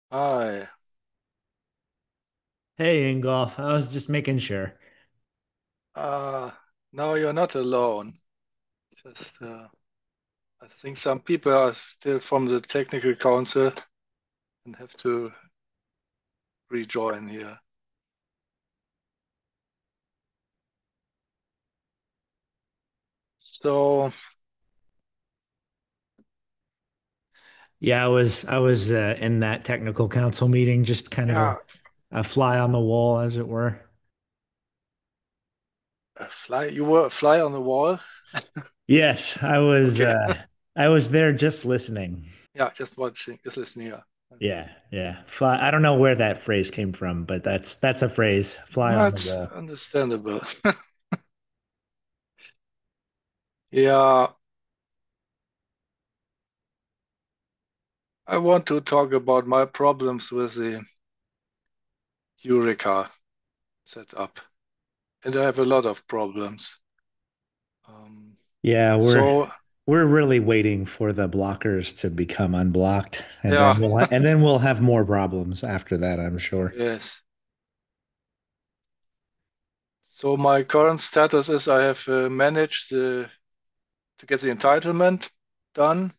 Hi. Hey, Ingolf. I was just making sure. Uh, no, you're not alone. Just, I think some people are still from the technical council and have to rejoin here. So, I was in that technical council meeting, just kind of yeah, a fly on the wall, as it were. you were a fly on the wall. Yes, I was Okay. uh I was there just listening. Yeah, just watching, just listening here. Yeah, yeah. Fly. I don't know where that phrase came from, but that's a phrase. Fly on the That's wall. understandable. Yeah, I want to talk about my problems with the Eureka setup. And I have a lot of problems. Um, Yeah, so, we're really waiting for the blockers to become unblocked, and yeah, then we'll have more problems after that, I'm sure. yes. So my current status is I have managed to get the entitlement done.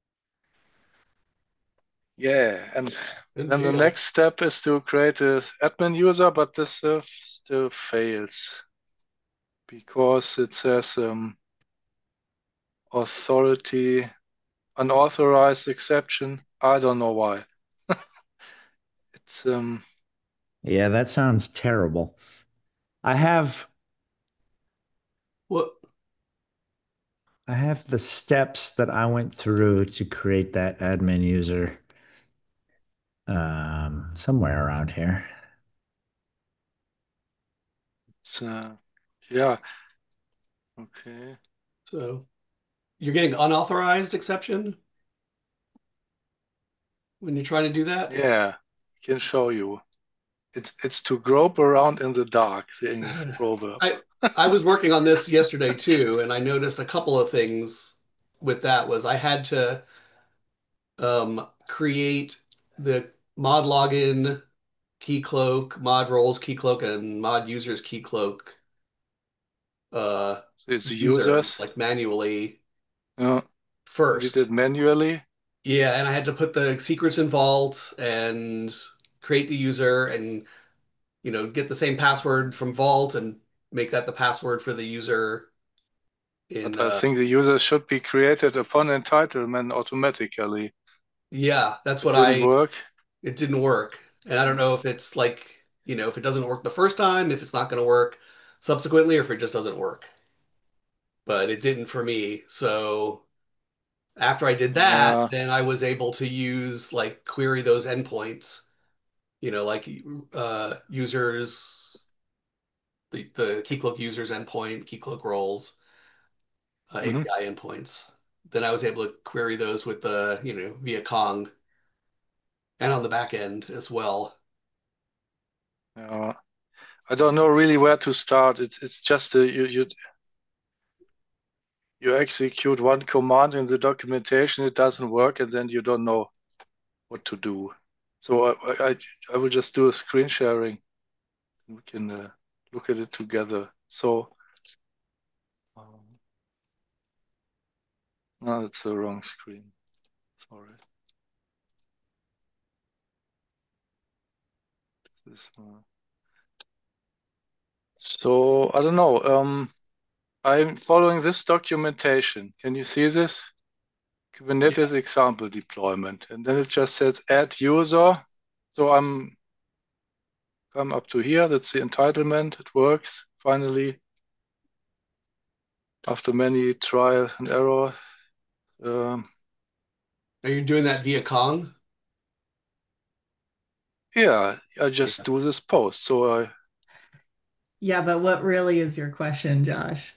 Yeah, and Good then the deal. next step is to create a admin user, but this still fails because it says authority unauthorized exception. I don't know why. It's Yeah, that sounds terrible. I have Well, I have the steps that I went through to create that admin user somewhere around here. it's yeah, okay. so you're getting unauthorized exception when you're trying to do that? Yeah, I can show you. It's to grope around in the dark, the English proverb. I I was working on this yesterday too, and I noticed a couple of things with that was I had to create the mod login key cloak, mod roles key cloak, and mod users key cloak uh So it's users users. like manually Uh, you did first. it manually, Yeah, and I had to put the secrets in Vault and create the user and get the same password from Vault and make that the password for the user but in I think the user should be created upon entitlement automatically. yeah, that's It what didn't I work. it didn't work. And I don't know if it's like, if it doesn't work the first time, if it's not going to work subsequently, or if it just doesn't work. But it didn't for me. So after I did that, Yeah. then I was able to query those endpoints, like users, the Keycloak users endpoint, Keycloak roles, Hmm. API endpoints. Then I was able to query those with via Kong and on the back end as well. Yeah. I don't know really where to start. It's just you execute one command in the documentation, it doesn't work, and then you don't know what to do. So I will just do a screen sharing. We can look at it together. So um, no, that's the wrong screen. Sorry. This one. So I don't know. I'm following this documentation. Can you see this? Yeah. Kubernetes example deployment. And then it just says add user. So I'm come up to here. That's the entitlement. It works finally after many trial and error. Um, Are you doing that via Kong? yeah, I just Yeah. do this post. So Yeah, but what really is your question, Josh?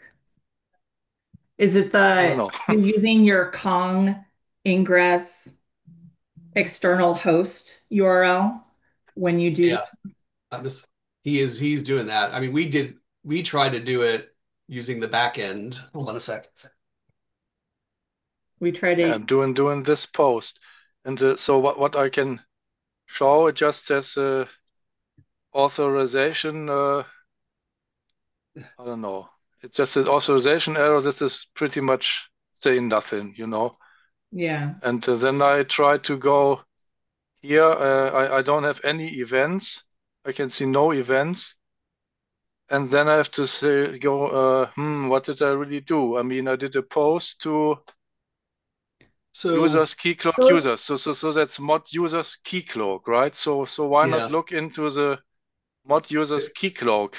Is it I don't the know. you're using your Kong ingress external host URL when you do Yeah. I'm just he's doing that. I mean, we tried to do it using the back end. Hold on a second. we try Yeah, to I'm doing this post. And so what I can show. It just says authorization. I don't know. It just says authorization error. This is pretty much saying nothing, you know. Yeah. And then I try to go here. I don't have any events. I can see no events. And then I have to say, what did I really do? I mean, I did a post to So users keycloak So it's users. So that's mod users keycloak, right? So why not yeah, look into the mod users the keycloak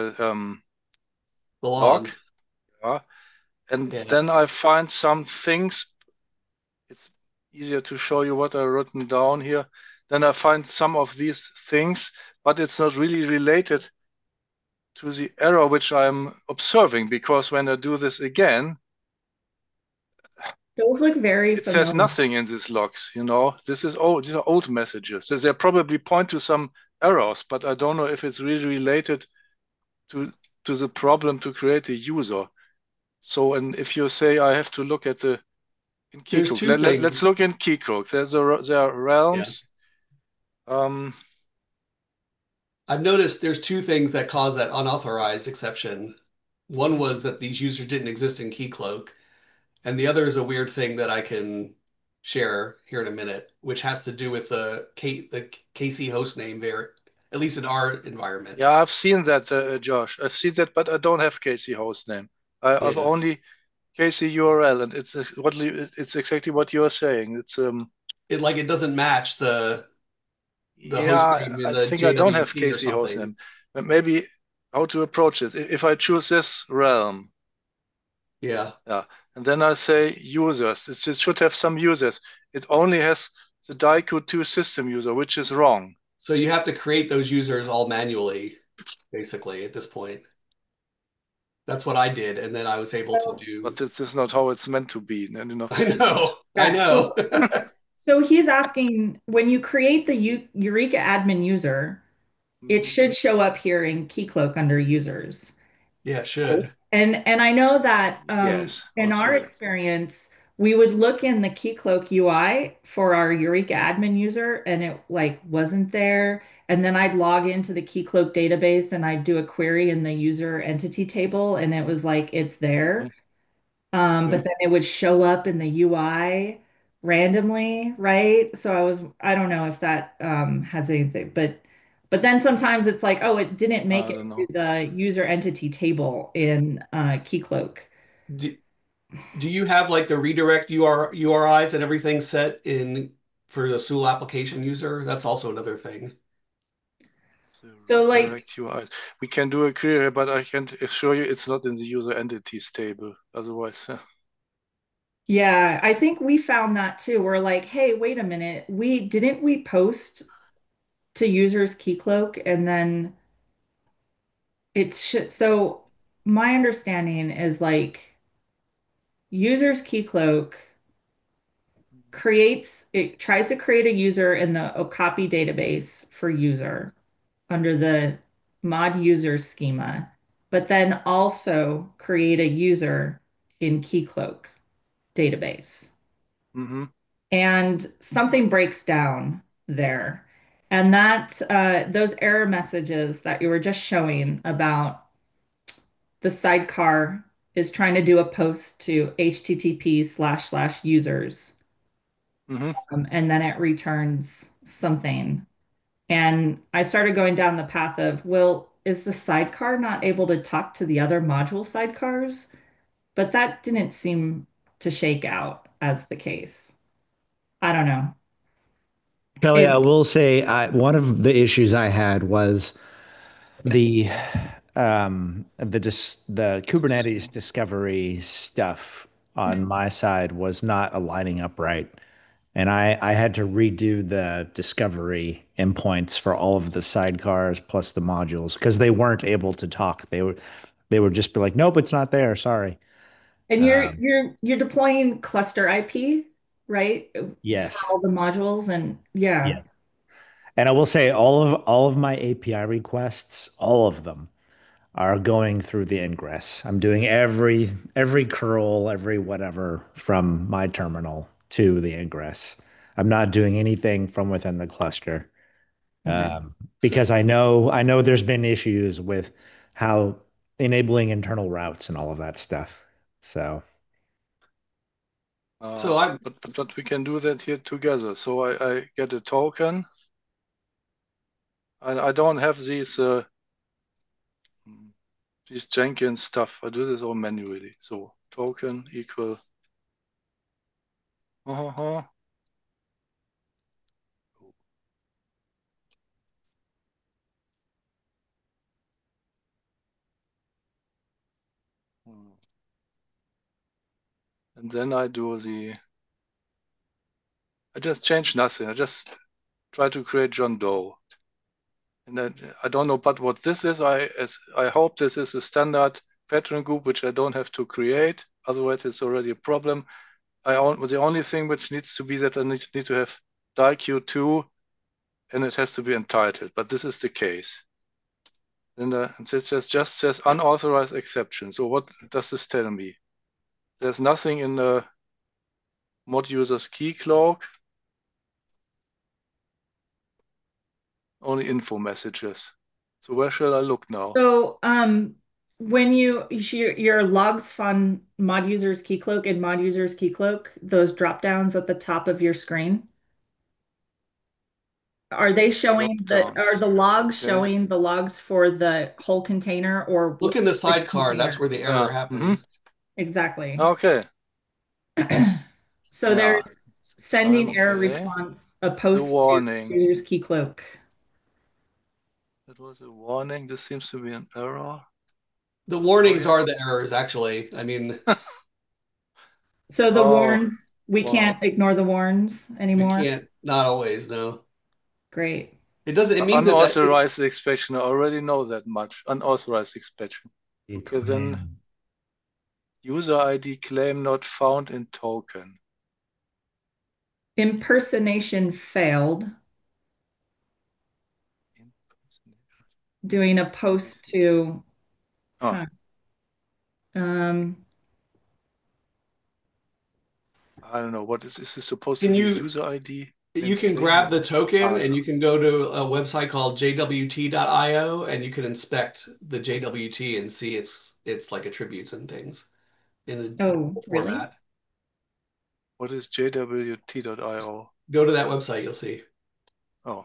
log? logs. Yeah. And Yeah. then I find some things. It's easier to show you what I've written down here. Then I find some of these things, but it's not really related to the error which I'm observing, because when I do this again, those look very it says familiar. nothing in these logs, you know. These are old messages. So they probably point to some errors, but I don't know if it's really related to the problem to create a user. So, and if you say I have to look at the in There's Keycloak, two let's things. look in Keycloak. There are Yeah. realms. Um, I've noticed there's two things that cause that unauthorized exception. One was that these users didn't exist in Keycloak, and the other is a weird thing that I can share here in a minute, which has to do with the KC host name there, at least in our environment. yeah, I've seen that, Josh. I've seen that, but I don't have KC hostname. I've Yeah. only KC URL, and it's exactly what you're saying. It's It doesn't match the host Yeah, name in I the think I don't have JWT or KC something. hostname. But maybe how to approach it. If I choose this realm, Yeah. yeah, and then I say users, it should have some users. It only has the Daiku 2 system user, which is wrong. So you have to create those users all manually, basically, at this point. That's what I did, and then I was able to So, But do. this is not how it's meant to be. And, you know, I know, I yeah. know. So he's asking when you create the Eureka admin user, it Mhm. should show up here in Keycloak under users. Yeah, it should. And I know that Yes, in also our that. experience, we would look in the Keycloak UI for our Eureka admin user and it like wasn't there. And then I'd log into the Keycloak database and I'd do a query in the user entity table and it was like it's Mhm. there. Okay. But then it would show up in the UI randomly, right? So I don't know if that has anything, but then sometimes it's like, oh, it didn't make I it don't to know. the user entity table in Keycloak. Do, do you have like the redirect URIs and everything set in for the Sewell application user? That's also another thing. The So like, redirect URIs. We can do a query, but I can't assure you it's not in the user entities table. Otherwise, yeah, I think we found that too. We're like, hey, wait a minute, we post to users Keycloak and then it should. So my understanding is like users Keycloak it tries to create a user in the Okapi database for user under the mod user schema, but then also create a user in Keycloak database. hmm And something breaks down there. And that those error messages that you were just showing about the sidecar is trying to do a post to http://users, hmm and then it returns something. And I started going down the path of, well, is the sidecar not able to talk to the other module sidecars? But that didn't seem to shake out as the case. I don't know. Kelly, I It, will say one of the issues I had was the the Kubernetes discovery stuff on my side was not aligning up right. And I had to redo the discovery endpoints for all of the sidecars plus the modules because they weren't able to talk. They would just be like, nope, it's not there. Sorry. and Um, you're deploying cluster IP, right? For yes. all the modules and yeah. Yeah. And I will say all of my API requests, all of them are going through the ingress. I'm doing every curl, every whatever from my terminal to the ingress. I'm not doing anything from within the cluster. Okay. So, Because I know there's been issues with how enabling internal routes and all of that stuff. So so I'm but we can do that here together. So I get a token. I don't have these Jenkins stuff. I do this all manually. So token equal. Uh-huh. And then I just change nothing. I just try to create John Doe. And I don't know, but what this is, I hope this is a standard pattern group which I don't have to create. Otherwise, it's already a problem. The only thing which needs to be that I need to have DIQ2 and it has to be entitled. But this is the case. And this just says unauthorized exception. So what does this tell me? There's nothing in the mod users key cloak, only info messages. So where shall I look now? So, when your logs fun mod users keycloak and mod users keycloak, those drop downs at the top of your screen, are they Drop showing are downs. the logs Okay. showing the logs for the whole container or look in the which sidecar, and that's container? where the error Yeah. happened. Exactly. Okay. So Yeah. there's sending error Okay. response a The post to warning. users keycloak. That was a warning. This seems to be an error. The Oh warnings yeah. are the errors, actually. I mean, So the Oh warns, we wow. can't ignore the warns we anymore. can't, not always, no. Great. It doesn't, it means that Unauthorized expansion. I already know that much. Unauthorized expansion. Okay, then claim. user ID claim not found in token. Impersonation failed. Doing a post to, Oh, huh. Um, I don't know. What is this supposed to can be? you, User ID you and can claim grab not. the token Ah, and yeah. you can go to a website called jwt.io and you can inspect the JWT and see its like attributes and things in oh, a really? format. What is jwt.io? Go to that website, you'll see. Oh.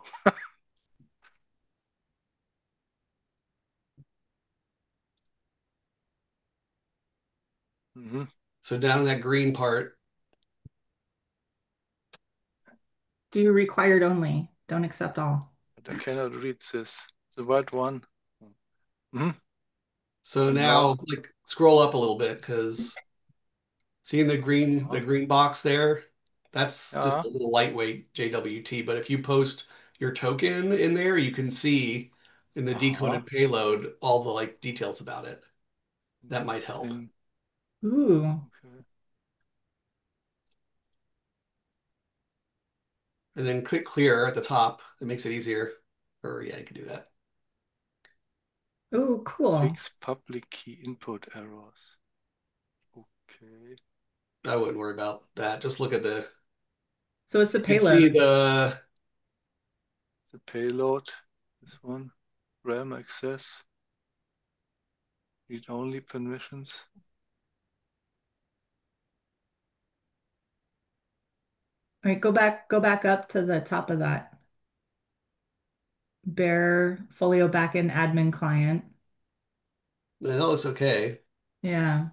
Mm-hmm. So down in that green part, Do required only. Don't accept all. But I cannot read this. The right one. Mm-hmm. so And now more. like scroll up a little bit because seeing the Uh-huh. green box there, that's just Yeah. a little lightweight JWT. But if you post your token in there, you can see in the Uh-huh. decoded payload all the like details about it. That might help. Nothing. Ooh. Okay. And then click clear at the top. It makes it easier. Or yeah, you can do that. Ooh, cool. Fix public key input errors. Okay. I wouldn't worry about that. Just look at So it's the you can see payload. The payload. This one. RAM access. Read only permissions. All right, go back up to the top of that. Bear Folio backend admin client. that looks okay. Yeah.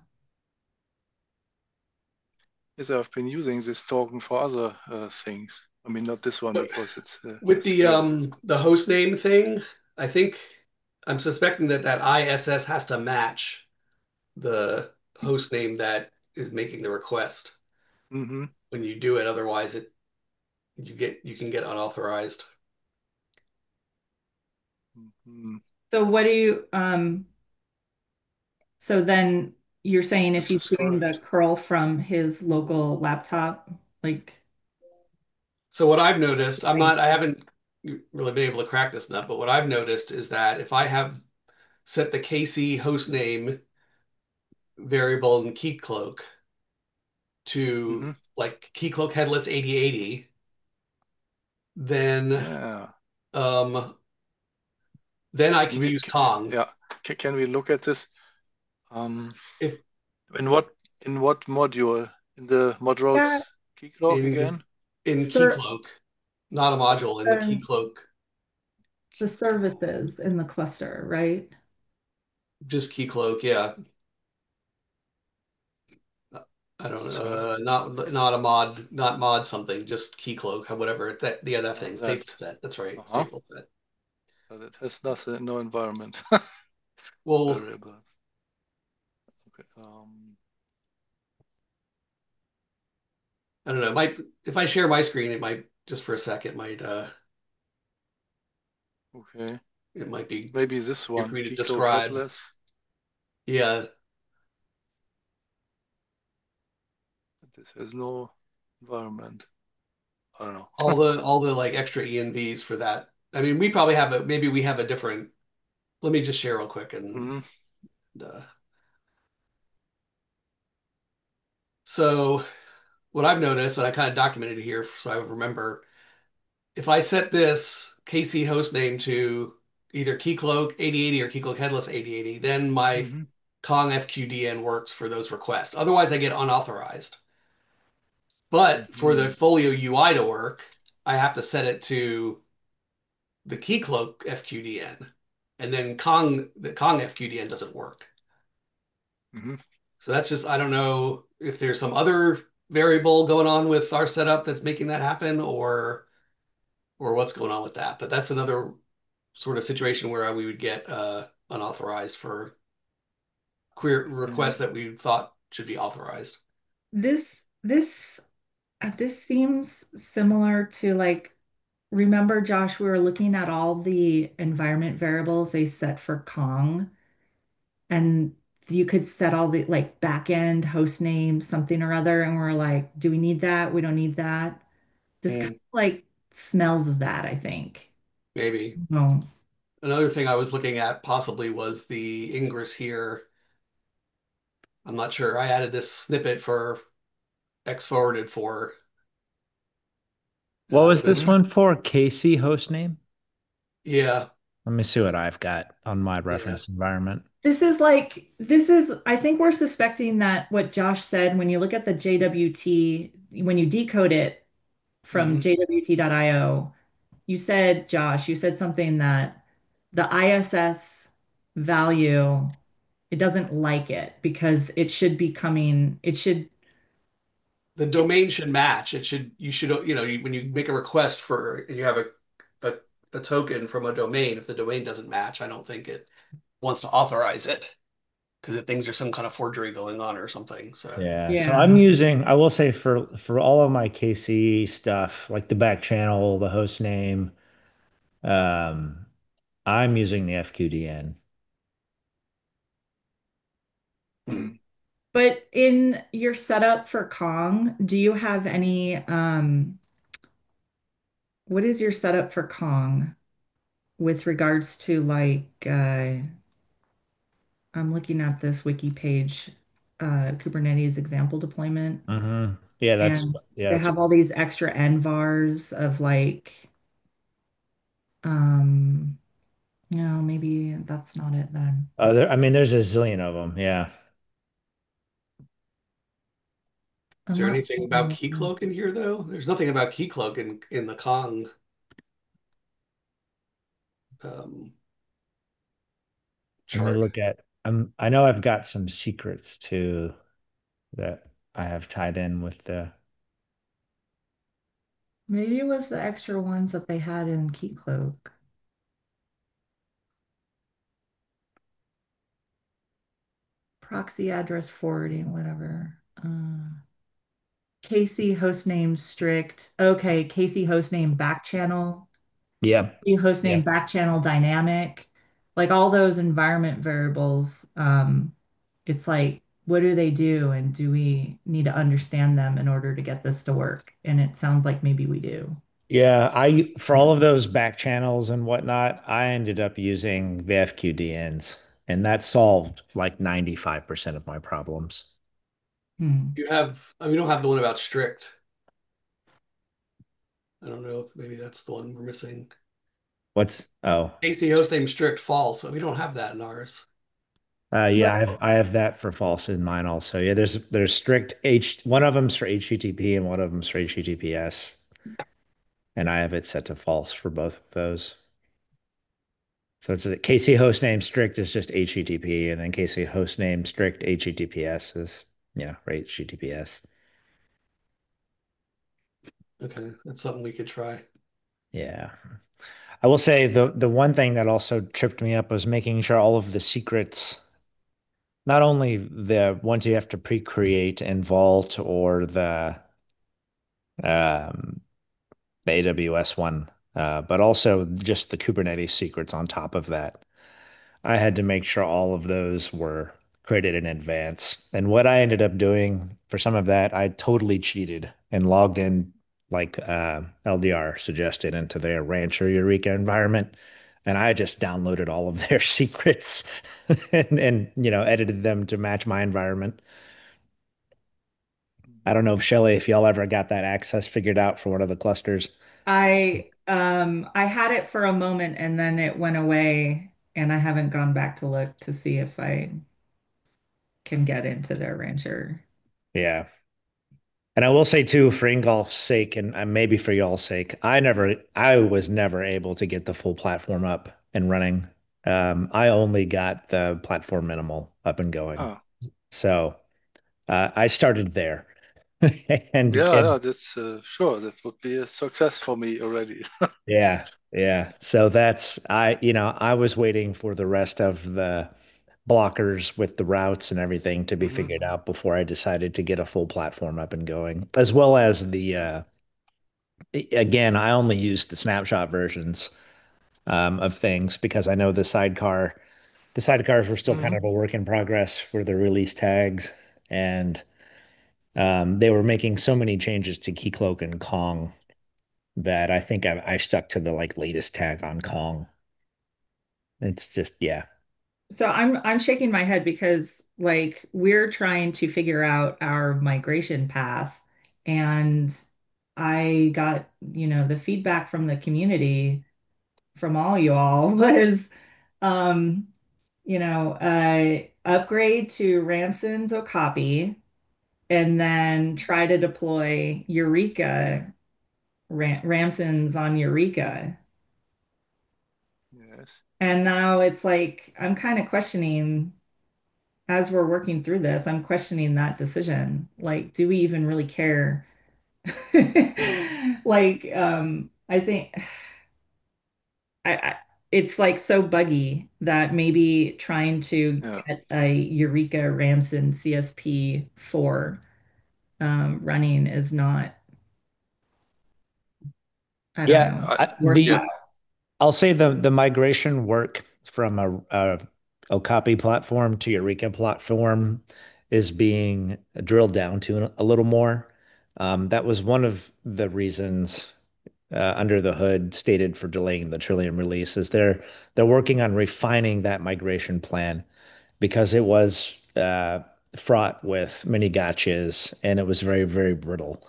Yes, I've been using this token for other things. I mean, not this one But because it's with stranded. It's the host name thing, I think I'm suspecting that that ISS has to match the host name that is making the request mm-hmm. when you do it. Otherwise, you can get unauthorized. Mm-hmm. So what do you so then you're saying if This he's is doing the correct. curl from his local laptop, like So what I've noticed, I haven't really been able to crack this nut, but what I've noticed is that if I have set the KC host name variable in Keycloak to Mm-hmm. like Keycloak headless 8080, then Yeah. Um, then I Can can we, use Kong. yeah, can we look at this? Um, If in what module? In the Yeah, Modros Keycloak in again? sir, Keycloak, not a module in the um, Keycloak, the services in the cluster, right? just Keycloak, yeah. I don't know, So not a mod, not mod something, just Keycloak, whatever. That yeah, that thing, that, stateful set. That's right, uh-huh. stateful set. So that has nothing, no environment Well, variables. Okay. I don't know. It might if I share my screen, it might just for a sec, Okay. it might be Maybe this here one, for me to Keycloak describe. headless. Yeah, This has no environment. I don't know. all the like extra ENVs for that. I mean, we probably have a maybe we have a different. Let me just share real quick and Hmm. uh, so what I've noticed, and I kind of documented it here so I would remember, if I set this KC host name to either Keycloak 8080 or Keycloak Headless 8080, then my Hmm. Kong FQDN works for those requests. Otherwise, I get unauthorized. But for the Hmm. Folio UI to work, I have to set it to the Keycloak FQDN, and then the Kong FQDN doesn't work. Hmm. So that's just I don't know if there's some other variable going on with our setup that's making that happen, or what's going on with that. But that's another sort of situation where we would get unauthorized for query requests Hmm. that we thought should be authorized. This this this seems similar to like, remember, Josh, we were looking at all the environment variables they set for Kong, and you could set all the like backend host name, something or other, and we're like, do we need that? We don't need that. This kind Mm, of like smells of that, I think. maybe. No. Another thing I was looking at possibly was the Ingress here. I'm not sure. I added this snippet for X forwarded for What was with a this Hmm. one for? KC host name? yeah, Let me see what I've got on my yeah. reference environment. I think we're suspecting that what Josh said, when you look at the JWT, when you decode it from Hmm. JWT.io, Josh, you said something that the ISS value, it doesn't like it because it should be coming, it should, The domain should match. It should you should when you make a request for and you have a a token from a domain, if the domain doesn't match, I don't think it wants to authorize it because it thinks there's some kind of forgery going on or something. So Yeah, so I'm yeah. using, I will say for all of my KC stuff, like the back channel, the host name, um, I'm using the FQDN. hmm. Hmm. But in your setup for Kong, do you have any, what is your setup for Kong with regards to like, I'm looking at this wiki page, Kubernetes example deployment, Yeah, and yeah, they that's have all these extra nvars of like, um, maybe that's not it then. I mean, there's a zillion of them. Yeah. Is I'm there not anything about seeing. Keycloak in here though? There's nothing about Keycloak in the Kong um, Let me chart. look at, I know I've got some secrets too that I have tied in with the, Maybe it was the extra ones that they had in Keycloak. Proxy address forwarding, whatever. Casey hostname strict. Okay, Casey hostname backchannel. yeah. You hostname Yeah. backchannel dynamic. Like all those environment variables. It's like, what do they do? And do we need to understand them in order to get this to work? And it sounds like maybe we do. Yeah, for all of those back channels and whatnot, I ended up using the FQDNs, and that solved like 95% of my problems. You have, I mean, you don't have the one about strict. I don't know if maybe that's the one we're missing. What's oh AC hostname strict false. So we don't have that in ours. yeah, What I have that for false in mine also. Yeah, there's strict H one of them's for HTTP and one of them's for HTTPS. And I have it set to false for both of those. So it's a KC hostname strict is just HTTP, and then KC hostname strict HTTPS is for HTTPS. Okay, that's something we could try. Yeah. I will say the one thing that also tripped me up was making sure all of the secrets, not only the ones you have to pre-create in Vault or um, the AWS one, but also just the Kubernetes secrets on top of that. I had to make sure all of those were created in advance. And what I ended up doing for some of that, I totally cheated and logged in like LDR suggested into their Rancher Eureka environment. And I just downloaded all of their secrets and edited them to match my environment. I don't know if Shelly, if y'all ever got that access figured out for one of the clusters. I had it for a moment and then it went away and I haven't gone back to look to see if I can get into their rancher. Yeah. And I will say too, for Ingolf's sake, and maybe for y'all's sake, I was never able to get the full platform up and running. I only got the platform minimal up and going. Ah, So I started there, and yeah, and yeah, that's sure. That would be a success for me already. yeah, yeah. So I was waiting for the rest of the blockers with the routes and everything to be Hmm. figured out before I decided to get a full platform up and going, as well as again, I only used the snapshot versions of things because I know the sidecars were still kind Hmm. of a work in progress for the release tags, and they were making so many changes to Keycloak and Kong that I think I stuck to the like latest tag on Kong. It's just yeah, So I'm shaking my head because like we're trying to figure out our migration path and I got, the feedback from the community from all you all was um, upgrade to Ramson's Okapi and then try to deploy Eureka Ramson's on Eureka. Yes. And now it's like I'm kind of questioning as we're working through this, I'm questioning that decision. Like, do we even really care? Like, I think I it's like so buggy that maybe trying to Yeah. get a Eureka Ramson CSP for running is not, I don't yeah. know, I, yeah. worthwhile. I'll say the migration work from a Okapi platform to Eureka platform is being drilled down to a little more. That was one of the reasons under the hood stated for delaying the Trillium release is they're working on refining that migration plan because it was fraught with many gotchas and it was very, very brittle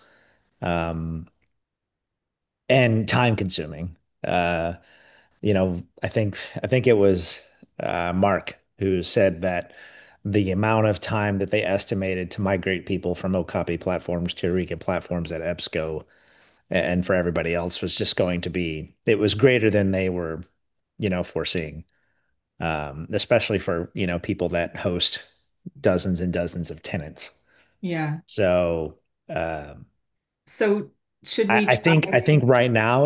and time consuming. Uh, I think it was Mark who said that the amount of time that they estimated to migrate people from Okapi platforms to Eureka platforms at EBSCO and for everybody else was just going to be it was greater than they were, foreseeing. Especially for, people that host dozens and dozens of tenants. Yeah. So um, So should I, we I think I try? think right now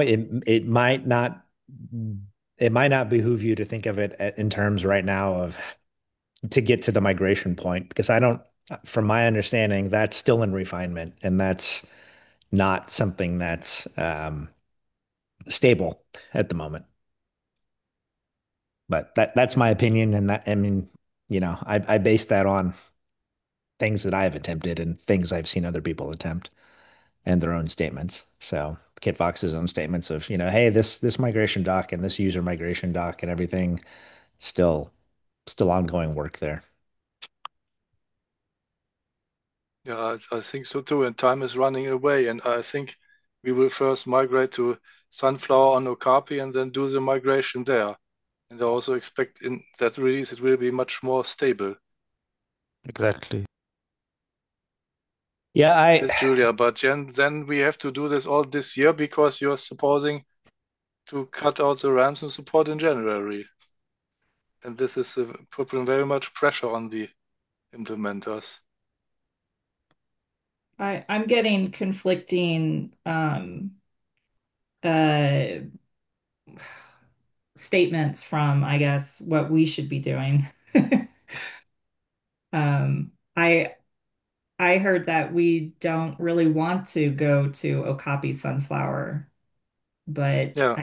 it might not behoove you to think of it in terms right now of to get to the migration point because I don't from my understanding that's still in refinement and that's not something that's stable at the moment. But that's my opinion and that I mean, I base that on things that I've attempted and things I've seen other people attempt and their own statements. So Kitfox's own statements of, hey, this migration doc and this user migration doc and everything still still ongoing work there. Yeah, I think so too. And time is running away. And I think we will first migrate to Sunflower on Okapi and then do the migration there. And I also expect in that release it will be much more stable. Exactly. Yeah, Yes, Julia, but then we have to do this all this year because you're supposing to cut out the Ramson support in January. And this is putting very much pressure on the implementers. I'm getting conflicting uh statements from, I guess, what we should be doing. Um, I heard that we don't really want to go to Okapi Sunflower, but Yeah.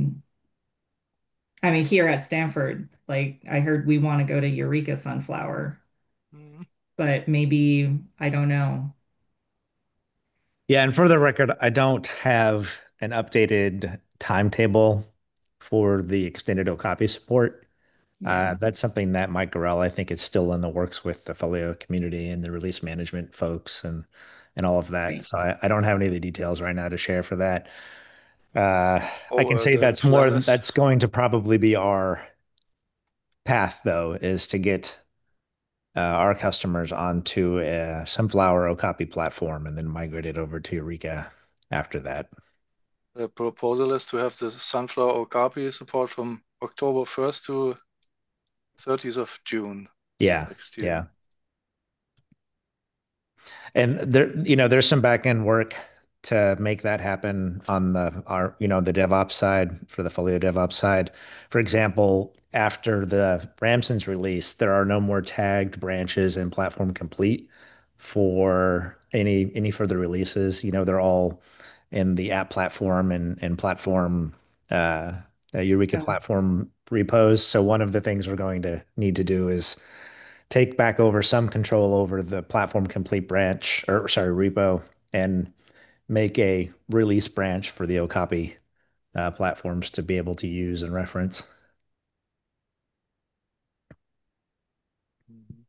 I mean here at Stanford, like I heard we want to go to Eureka Sunflower, Mhm. but maybe I don't know. yeah, and for the record, I don't have an updated timetable for the extended Okapi support. Yeah. That's something that Mike Gorell, I think, is still in the works with the Folio community and the release management folks and all of that. Right. So I don't have any of the details right now to share for that. Uh, I Oh, can say the plan is. that's going to probably be our path, though, is to get our customers onto a Sunflower Okapi platform and then migrate it over to Eureka after that. The proposal is to have the Sunflower Okapi support from October 1st to 30th of June Yeah, next year. yeah. And there's some back end work to make that happen on the DevOps side for the Folio DevOps side. For example, after the Ramson's release, there are no more tagged branches in Platform Complete for any further releases. They're all in the app platform and platform Eureka Oh, platform repos. So one of the things we're going to need to do is take back over some control over the platform complete branch, or sorry, repo, and make a release branch for the Okapi platforms to be able to use and reference. Mhm.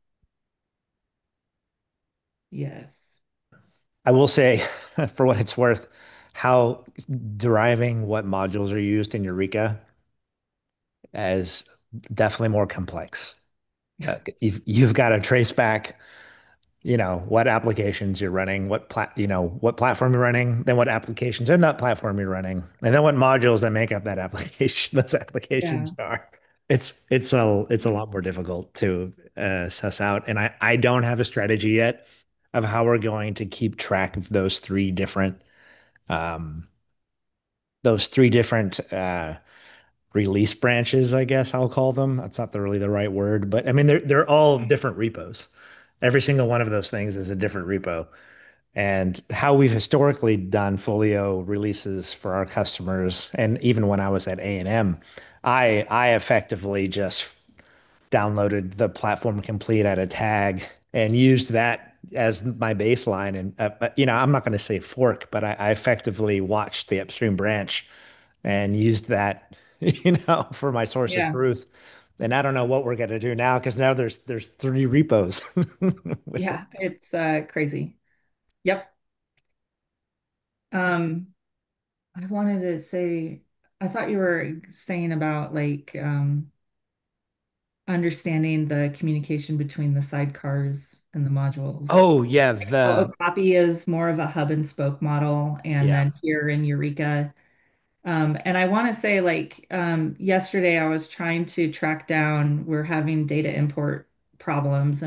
yes. I will say, for what it's worth, how deriving what modules are used in Eureka is definitely more complex. You've got to trace back what applications you're running, what platform you're running, then what applications in that platform you're running, and then what modules that make up that application, those Yeah. applications are. It's a lot more difficult to suss out. And I don't have a strategy yet of how we're going to keep track of um those three different release branches, I guess I'll call them. That's not really the right word, but I mean they're all Mhm. different repos. Every single one of those things is a different repo. And how we've historically done Folio releases for our customers, and even when I was at A&M, I effectively just downloaded the platform complete at a tag and used that as my baseline. And I'm not going to say fork, but I effectively watched the upstream branch and used that, for my source of Yeah. truth. And I don't know what we're going to do now because now there's three repos with it. Yeah. It's crazy. Yep. Um, I wanted to say, I thought you were saying about like understanding the communication between the sidecars and the modules. Oh yeah, Well, Okapi is more of a hub and spoke model, and yeah. then here in Eureka. And I want to say, like, yesterday I was trying to track down, we're having data import problems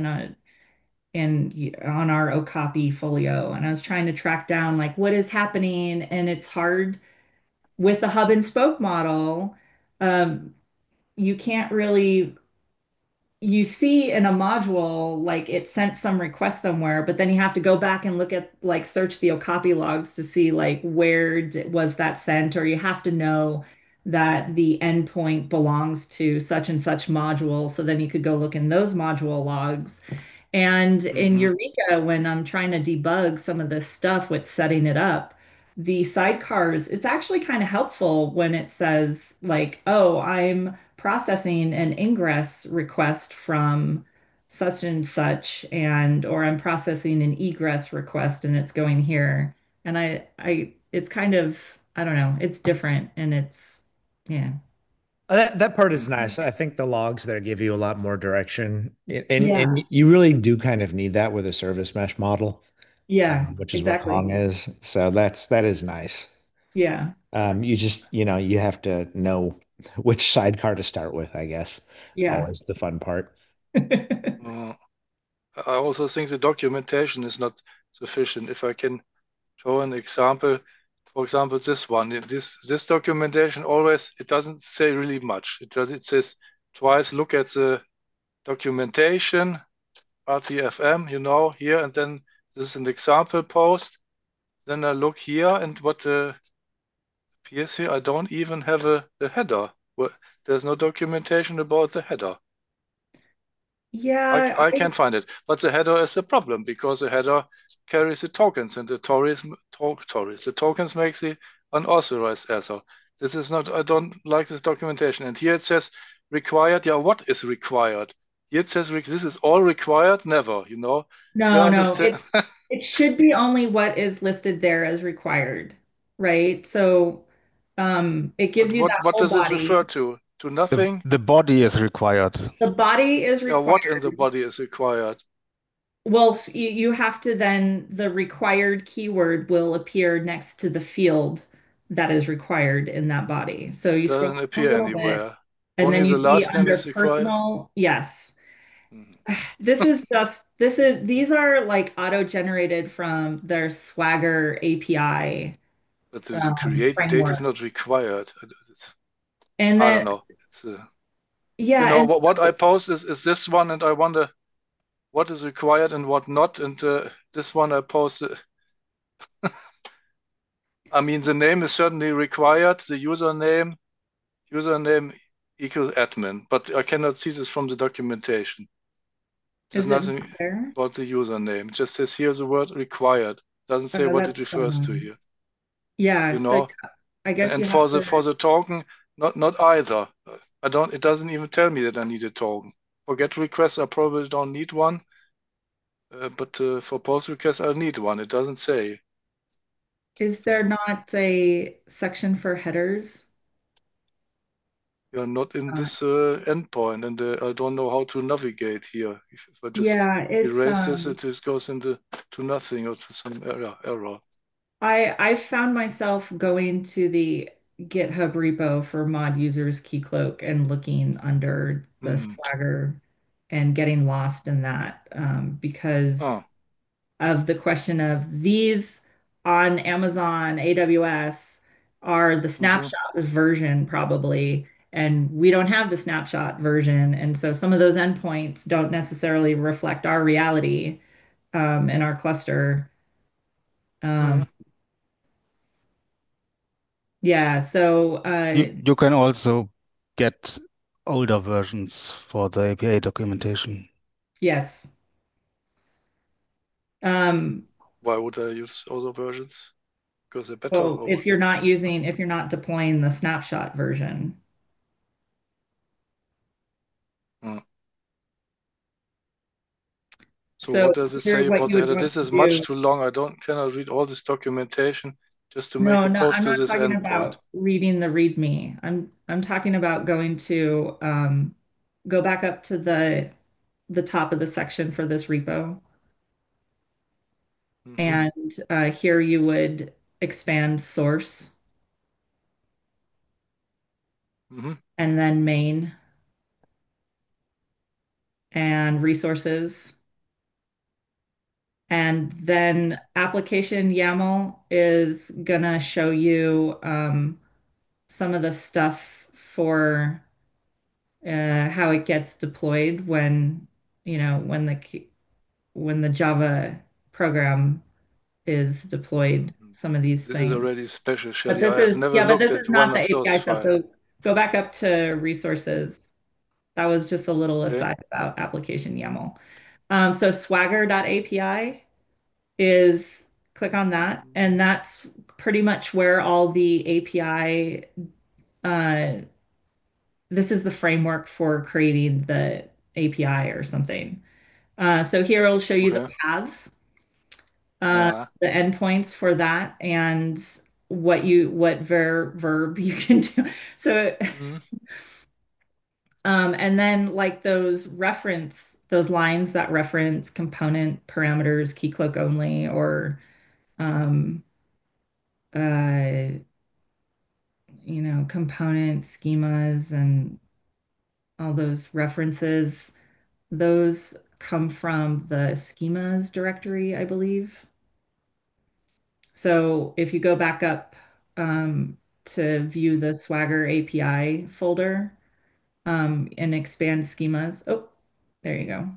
on our Okapi folio, and I was trying to track down like what is happening, and it's hard with the hub and spoke model. Um, you can't really you see in a module like it sent some request somewhere, but then you have to go back and look at like search the Okapi logs to see like was that sent, or you have to know that the endpoint belongs to such and such module. So then you could go look in those module logs. And in Mhm. Eureka, when I'm trying to debug some of this stuff with setting it up, the sidecars, it's actually kind of helpful when it says, like, oh, I'm processing an ingress request from such and such, or I'm processing an egress request and it's going here. And it's kind of I don't know, it's different and it's yeah. That part is nice. I think the logs there give you a lot more direction, and Yeah. you really do kind of need that with a service mesh model, Yeah, which is what exactly. Kong is. So that is nice. Yeah. You just, you have to know which sidecar to start with, I guess. It's Yeah. always the fun part. Uh, I also think the documentation is not sufficient. If I can show an example, for example, this one, this documentation always it doesn't say really much. It says twice look at the documentation, RTFM, here, and then this is an example post. Then I look here and what appears here, I don't even have a header. There's no documentation about the header. Yeah, I can't find it, but the header is a problem because the header carries the tokens and the tokens makes the unauthorized error. This is not, I don't like this documentation. And here it says required. Yeah, what is required? Here it says this is all required. Never, you no, no, understand? it should be only what is listed there as required, right? So it But gives you what that what whole does this refer body. to? To The nothing? the body is required. The body is Yeah, what in the required. body is required? Well, you have to then the required keyword will appear next to the field that is required in that body. So It you scroll doesn't a appear little bit anywhere. and Only then you the see last name under is required. personal, yes. Mhm. These are like auto-generated from their Swagger API But the create date is framework. not required. And I don't then know. It's yeah, and what I so post is this one, and I wonder what is required and what not. And this one I post. I mean, the name is certainly required. The username equals admin, but I cannot see this from the documentation. There's is it not nothing there? about the username. It just says here the word required. Doesn't say what it That's refers to here. yeah, You so know, I guess and you have for to the token, not either. I don't. It doesn't even tell me that I need a token. For GET requests, I probably don't need one. But for post requests, I need one. It doesn't say. is there So not a section for headers? you're not in Uh, this endpoint, and I don't know how to navigate here. If I just yeah, it's erase this, it just goes into to nothing or to some error. I found myself going to the GitHub repo for mod users Keycloak and looking under the Hmm. Swagger and getting lost in that because Oh. of the question of these on Amazon AWS are the Mm-hmm. snapshot version probably, and we don't have the snapshot version, and so some of those endpoints don't necessarily reflect our reality in our cluster. Mm-hmm. Um, yeah, so You can also get older versions for the API documentation. yes. Um, Why would I use other versions? Because they're better well, or what? if you're not deploying the snapshot version. Mm. So So what does it here's say what about you the would header? want This to is much do. too long. I don't cannot read all this documentation just to make No, a no, post I'm to not this talking endpoint. about reading the README. I'm talking about going to go back up to the top of the section for this repo. Mm-hmm. And here you would expand source Mm-hmm. and then main and resources. And then application YAML is gonna show you some of the stuff for how it gets deployed when, when the Java program is deployed, Mm-hmm. some of these This is things. already special, But Shelly. I this have is, never yeah, but looked this at is not one the of those API stuff. files. So go back up to resources. That was just a little Okay. aside about application YAML. So swagger.api is click on that, and that's pretty much where all the API, uh, this is the framework for creating the API or something. So here it'll show you the Okay. paths, Yeah. the endpoints for that, and what verb you can do. So Mhm. and then like those lines that reference component parameters, keycloak only, or um, uh, component schemas and all those references, those come from the schemas directory, I believe. So if you go back up to view the Swagger API folder and expand schemas, oh, there you go.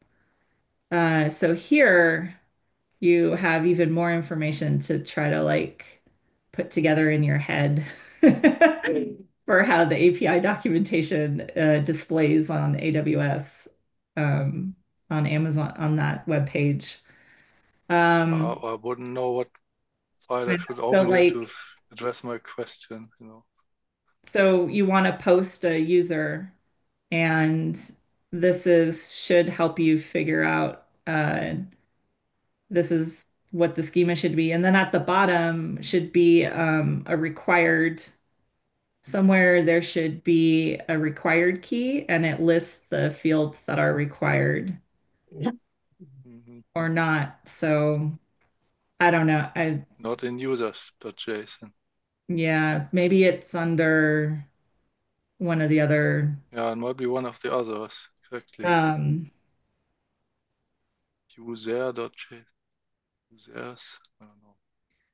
So here you have even more information to try to like put together in your head for how the API documentation displays on AWS, um, on Amazon, on that web page. Um, I wouldn't know what file I should so open here to like, address my question, you know. so you want to post a user, and this is should help you figure out this is what the schema should be. And then at the bottom should be a required, somewhere there should be a required key and it lists the fields that are required Mhm. or not. So I don't know. Not in users.json. Yeah, maybe it's under one of the other Yeah, it might be one of the others. Exactly. um User.json. Users. I don't know.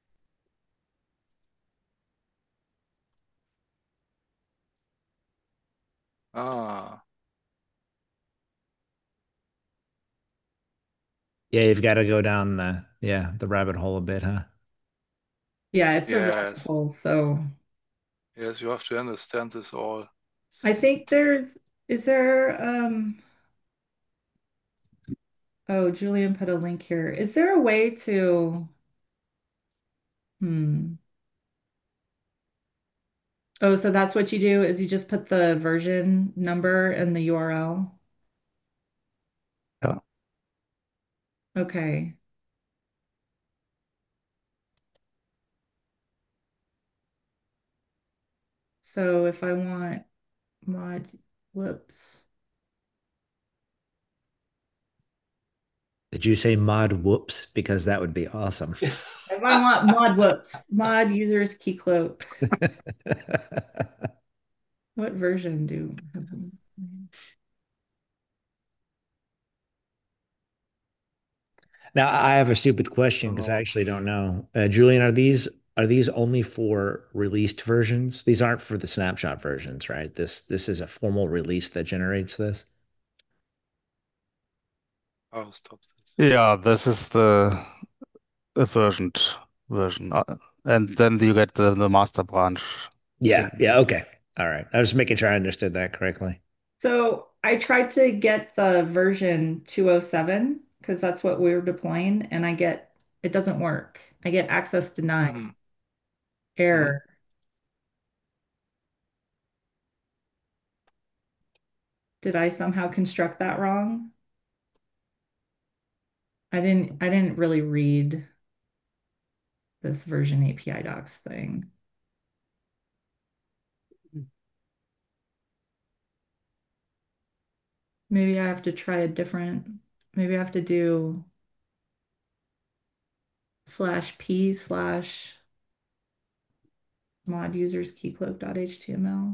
Ah, Yeah, you've got to go down the rabbit hole a bit, huh? yeah, it's a rabbit yes. hole. So Yes, you have to understand this all. I think is there oh, Julian put a link here. Is there a way to hmm. Oh, so that's what you do is you just put the version number and the URL. Yeah. Okay. So if I want mod, whoops. Did you say mod whoops? Because that would be awesome. If I want mod whoops, mod users keycloak. What version do have we- Now, I have a stupid I question don't because I know. actually don't know. Julian, are these only for released versions? These aren't for the snapshot versions, right? This is a formal release that generates this. I'll stop this. Yeah, this is the versioned version. And then you get the master branch Yeah, thing. yeah, okay. All right. I was making sure I understood that correctly. So I tried to get the version 207 because that's what we were deploying, and it doesn't work. I get access denied, Hmm. Hmm. error. Did I somehow construct that wrong? I didn't really read this version API docs thing. Maybe I have to try a different, maybe I have to do /p/mod users keycloak.html.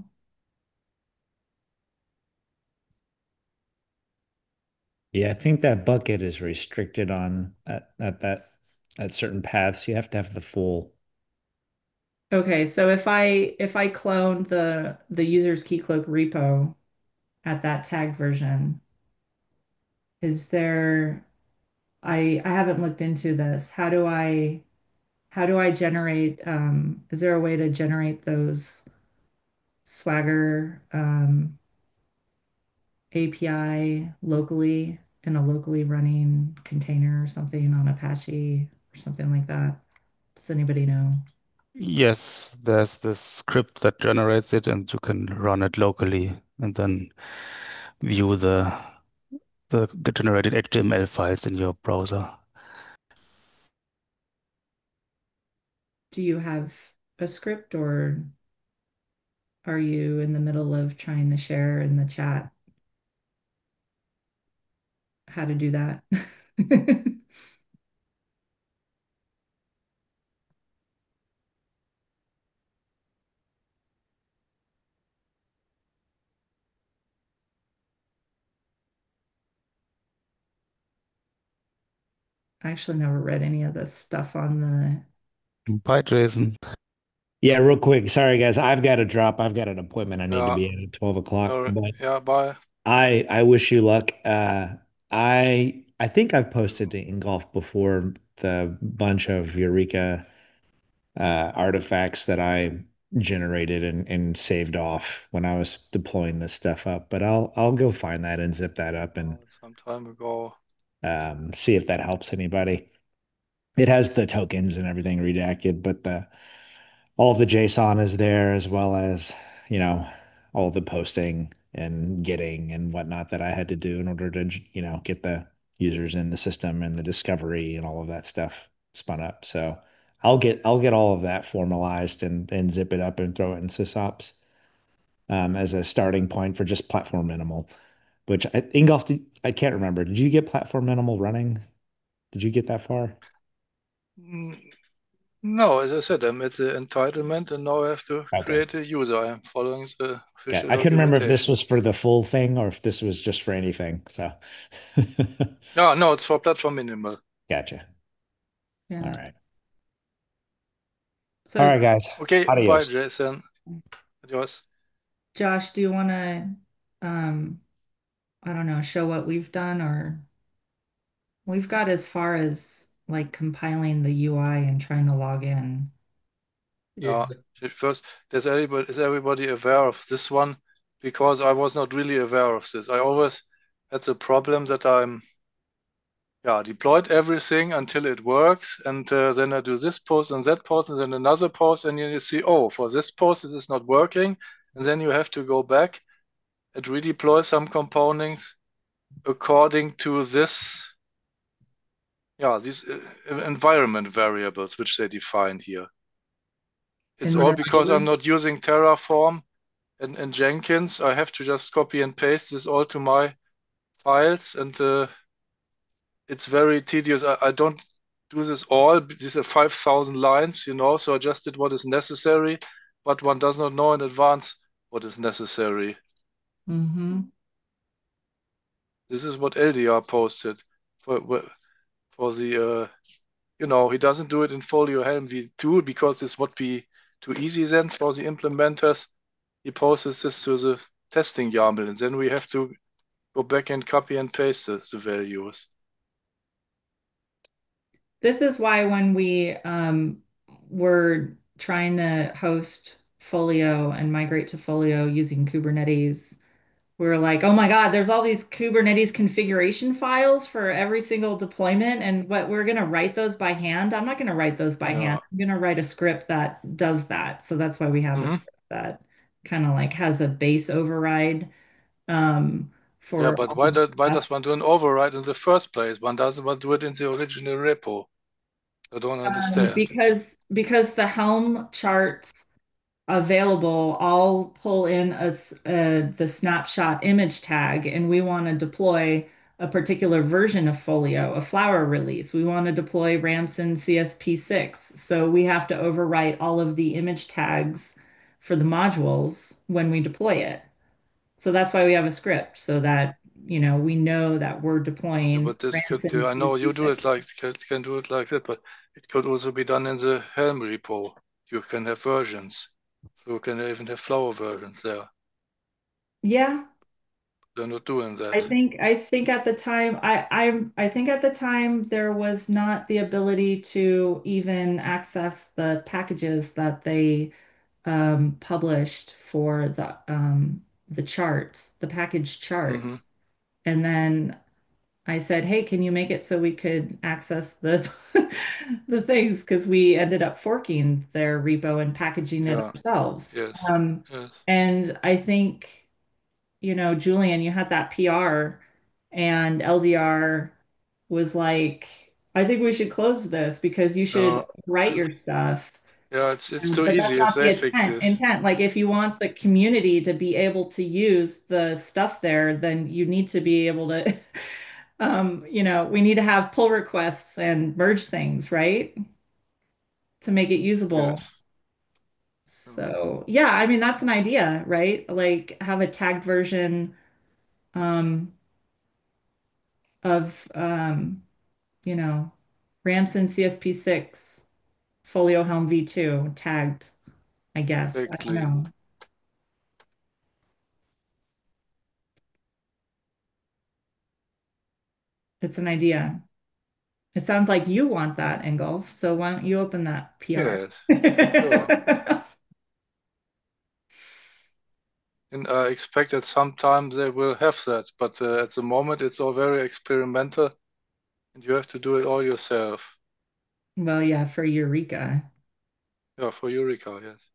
Yeah, I think that bucket is restricted on at certain paths. You have to have the full. Okay, so if I clone the users keycloak repo at that tagged version, is there I haven't looked into this. How do I generate is there a way to generate those Swagger API locally in a locally running container or something on Apache or something like that? Does anybody know? Yes, there's this script that generates it, and you can run it locally and then view the generated HTML files in your browser. Do you have a script, or are you in the middle of trying to share in the chat how to do that? I actually never read any of this stuff on Bye, Jason. Yeah, real quick. Sorry, guys. I've got to drop. I've got an appointment I need to Yeah. be at 12 o'clock. All right. But Yeah. Bye. I wish you luck. I think I've posted to Ingolf before the bunch of Eureka artifacts that I generated and saved off when I was deploying this stuff up. But I'll go find that and zip that up and Some time ago. see if that helps anybody. It has the tokens and everything redacted, but the all the JSON is there as well as, you know, all the posting and getting and whatnot that I had to do in order to, get the users in the system and the discovery and all of that stuff spun up. So I'll get all of that formalized and zip it up and throw it in sysops as a starting point for just platform minimal. Which Ingolf, I can't remember. Did you get platform minimal running? Did you get that far? Mm, No, as I said, I'm at the entitlement and now I have to Okay. create a user. I am following the Okay. official I couldn't remember if this documentation. was for the full thing or if this was just for anything. So No, no, it's for platform minimal. gotcha. All yeah. right. All So right, guys. Okay, bye, Adios. Jason. Adios. Josh, do you want to I don't know, show what we've done, or we've got as far as like compiling the UI and trying to log in. Yeah. First, is everybody aware of this one? Because I was not really aware of this. I always had the problem that deployed everything until it works, and then I do this post and that post and then another post, and you see, oh, for this post this is not working, and then you have to go back and redeploy some components according to these environment variables which they define here. It's In all the because I'm root. not using Terraform and Jenkins. I have to just copy and paste this all to my files, and it's very tedious. I don't do this all. These are 5,000 lines, so I just did what is necessary, but one does not know in advance what is necessary. Mm-hmm. This is what LDR posted for the, he doesn't do it in Folio Helm v2 because this would be too easy then for the implementers. He posts this to the testing YAML, and then we have to go back and copy and paste the values. This is why when we were trying to host Folio and migrate to Folio using Kubernetes, we were like, oh my God, there's all these Kubernetes configuration files for every single deployment. And what we're going to write those by hand. I'm not going to write those by hand. Yeah. I'm going to write a script that does that. So that's why we have a hmm script that kind of like has a base override um, Yeah, for but all of the why stuff. does one do an override in the first place? One doesn't want to do it in the original repo. I don't understand. Because the Helm charts available all pull in the snapshot image tag, and we want to deploy a particular version of Folio, a Flower release. We want to deploy Ramson CSP6. So we have to overwrite all of the image tags for the modules when we deploy it. So that's why we have a script so that, we know that we're Yeah, deploying but this could Ramson do. I know you do it CSP6. like can do it like that, but it could also be done in the Helm repo. You can have versions. So you can even have flower versions there. Yeah, They're not doing I that. think I think at the time I think at the time there was not the ability to even access the packages that they published for the charts, the package chart. hmm And then I said, "Hey, can you make it so we could access the the things?" Because we ended up forking their repo and packaging it Yeah. ourselves. Yes. Um, Yes. and I think Julian, you had that PR and LDR was like, I think we should close this because you should Uh, write your stuff. Yeah, it's too But that's easy if not the they fix intent. this. Intent. Like if you want the community to be able to use the stuff there, then you need to be able to, we need to have pull requests and merge things, right? To make it usable. Yes. Um, So yeah, I mean that's an idea, right? Like have a tagged version um, of you know, Ramson CSP6 Folio Helm V2 tagged, I guess. I don't exactly. know. It's an idea. It sounds like you want that, Engulf. So why don't you open that PR? Yes. Sure. And I expect that sometimes they will have that, but at the moment it's all very experimental, and you have to do it all yourself. Well, yeah, for Eureka. Yeah, for Eureka, yes.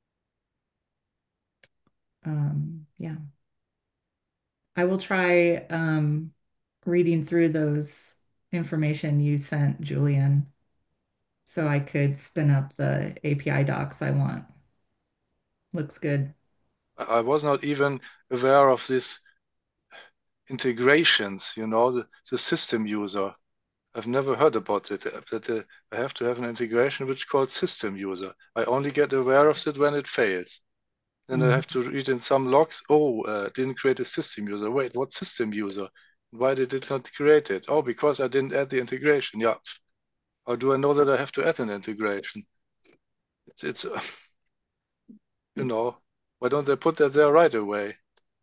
Yeah. I will try reading through those information you sent, Julian, so I could spin up the API docs I want. Looks good. I was not even aware of these integrations, the system user. I've never heard about it, that I have to have an integration which is called system user. I only get aware of it when it fails. Then I Mm. have to read in some logs, oh, didn't create a system user. Wait, what system user? Why did it not create it? Oh, because I didn't add the integration. Yeah. How do I know that I have to add an integration? It's you know, why don't they put that there right away?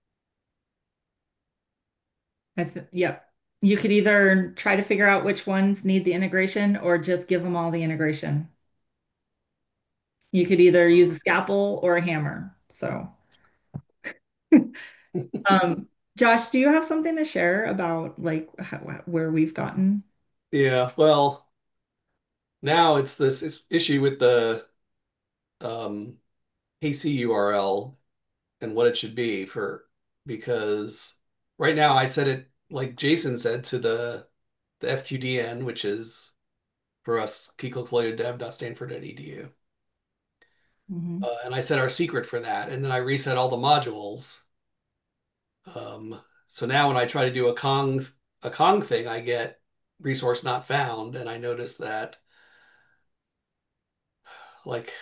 Yep. You could either try to figure out which ones need the integration or just give them all the integration. You could either use a scalpel or a hammer. So, um, Josh, do you have something to share about like where we've gotten? Yeah, well, now it's this issue with the um, KC URL and what it should be for because right now I set it like Jason said to the FQDN, which is for us keycloakfoliodev.stanford.edu. Mhm. And I set our secret for that, and then I reset all the modules. So now when I try to do a Kong thing, I get resource not found, and I notice that like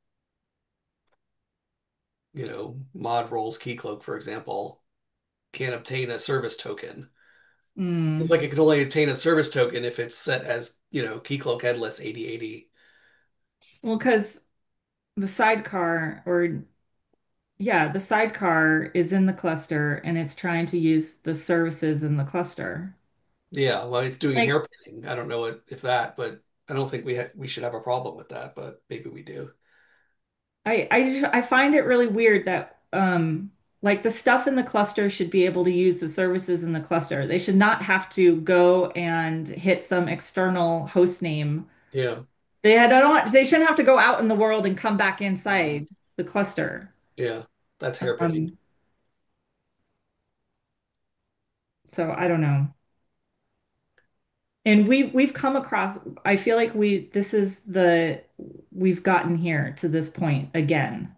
mod roles keycloak, for example, can't obtain a service token. It's Mm. like it can only obtain a service token if it's set as, keycloak headless 8080. Well, because the sidecar, or yeah, the sidecar is in the cluster and it's trying to use the services in the cluster. Yeah, well, it's doing Like hairpinning. I don't know if that, but I don't think we should have a problem with that, but maybe we do. I find it really weird that like the stuff in the cluster should be able to use the services in the cluster. They should not have to go and hit some external host name. Yeah, They shouldn't have to go out in the world and come back Mhm. inside the cluster. yeah, that's hairpinning. Um, so I don't know. And we've come across, I feel like we've gotten here to this point again,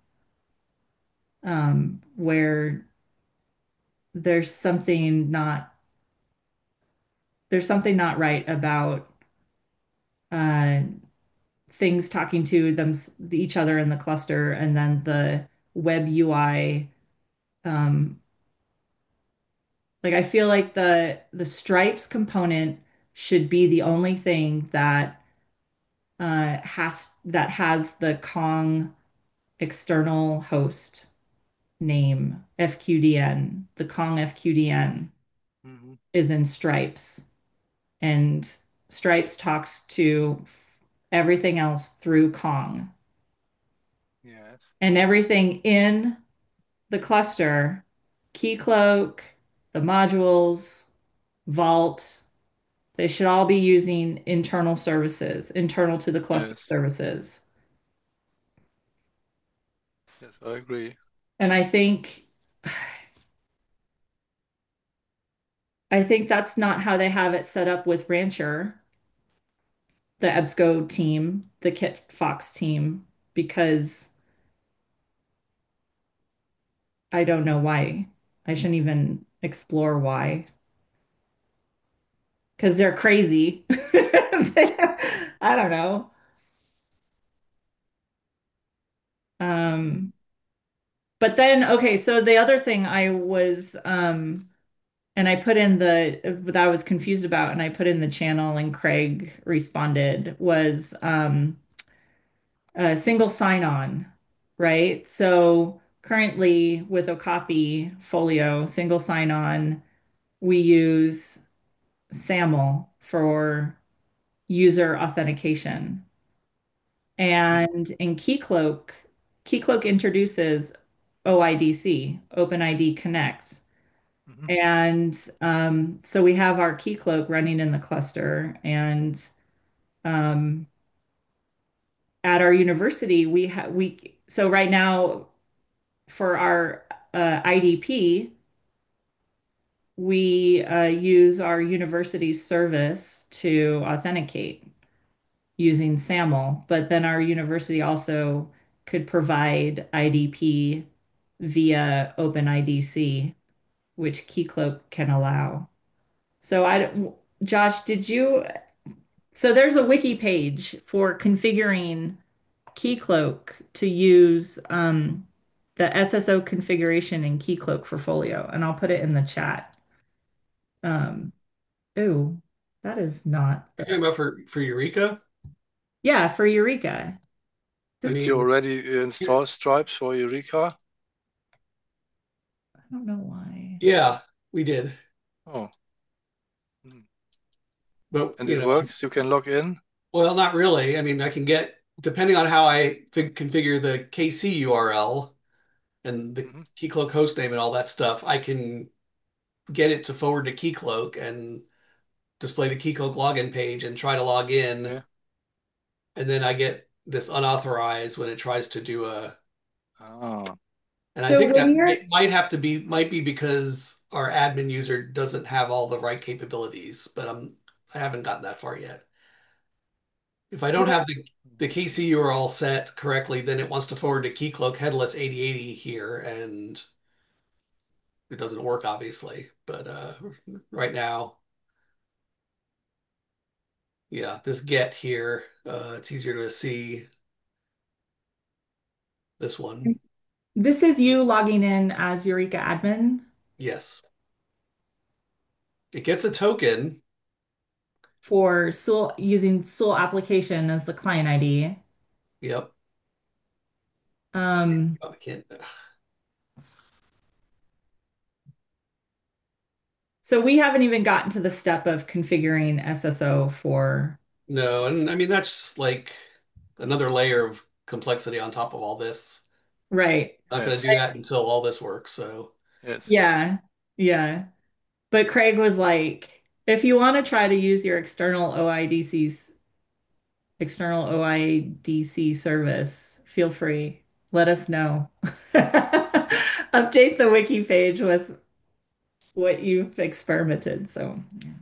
where there's something not there's something not right about uh, things talking to each other in the cluster, and then the web UI. Um, like I feel like the stripes component should be the only thing that has the Kong external host name FQDN. The Kong FQDN Mhm. is in stripes, and stripes talks to everything else through Kong. Yes. And everything in the cluster, Keycloak, the modules, Vault, they should all be using internal services, internal to the cluster Yes. services. Yes, I agree. And I think that's not how they have it set up with Rancher, the EBSCO team, the Kit Fox team. because I don't know why. I shouldn't even explore why. Because they're crazy. I don't know. Um, but then, okay, so the other thing I was, and I put in that I was confused about, and I put in the channel, and Craig responded, was single sign-on, right? So currently with Okapi Folio, single sign-on, we use SAML for user authentication. And in Keycloak, Keycloak introduces OIDC, OpenID Connect. Mhm. And so we have our Keycloak running in the cluster. And um, at our university, so right now for our IDP, we use our university service to authenticate using SAML, but then our university also could provide IDP via OpenIDC, which Keycloak can allow. So Josh, so there's a wiki page for configuring Keycloak to use the SSO configuration in Keycloak for Folio, and I'll put it in the chat. Um, ooh, that is not You're the, talking about for Eureka? yeah, for Eureka. I This, Did you mean, already install Stripes for Eureka? I don't know why. yeah, we did. Oh, hmm. But, And it works? You can log in? well, not really. I mean, I can get, depending on how I configure the KC URL and the Hmm. Keycloak hostname and all that stuff, I can get it to forward to Keycloak and display the Keycloak login page and try to log in. Yeah. And then I get this unauthorized when it tries to do a, Ah, and I So think when that you're might be because our admin user doesn't have all the right capabilities, but I haven't gotten that far yet. If I don't have the KC URL set correctly, then it wants to forward to Keycloak headless 8080 here, and it doesn't work obviously. But right now, yeah, this get here, it's easier to see this one. This is you logging in as Eureka admin Yes, it gets a token. for Soul using Soul application as the client ID. Yep. Um, Oh, I can't. so we haven't even gotten to the step of configuring SSO for, No, and I mean that's like another layer of complexity on top of all this. right. Not going to do yes, that until all this works. So yes. Yeah. Yeah. But Craig was like, if you want to try to use your external OIDC service, feel free. Let us know. Update the wiki page with what you've experimented. So,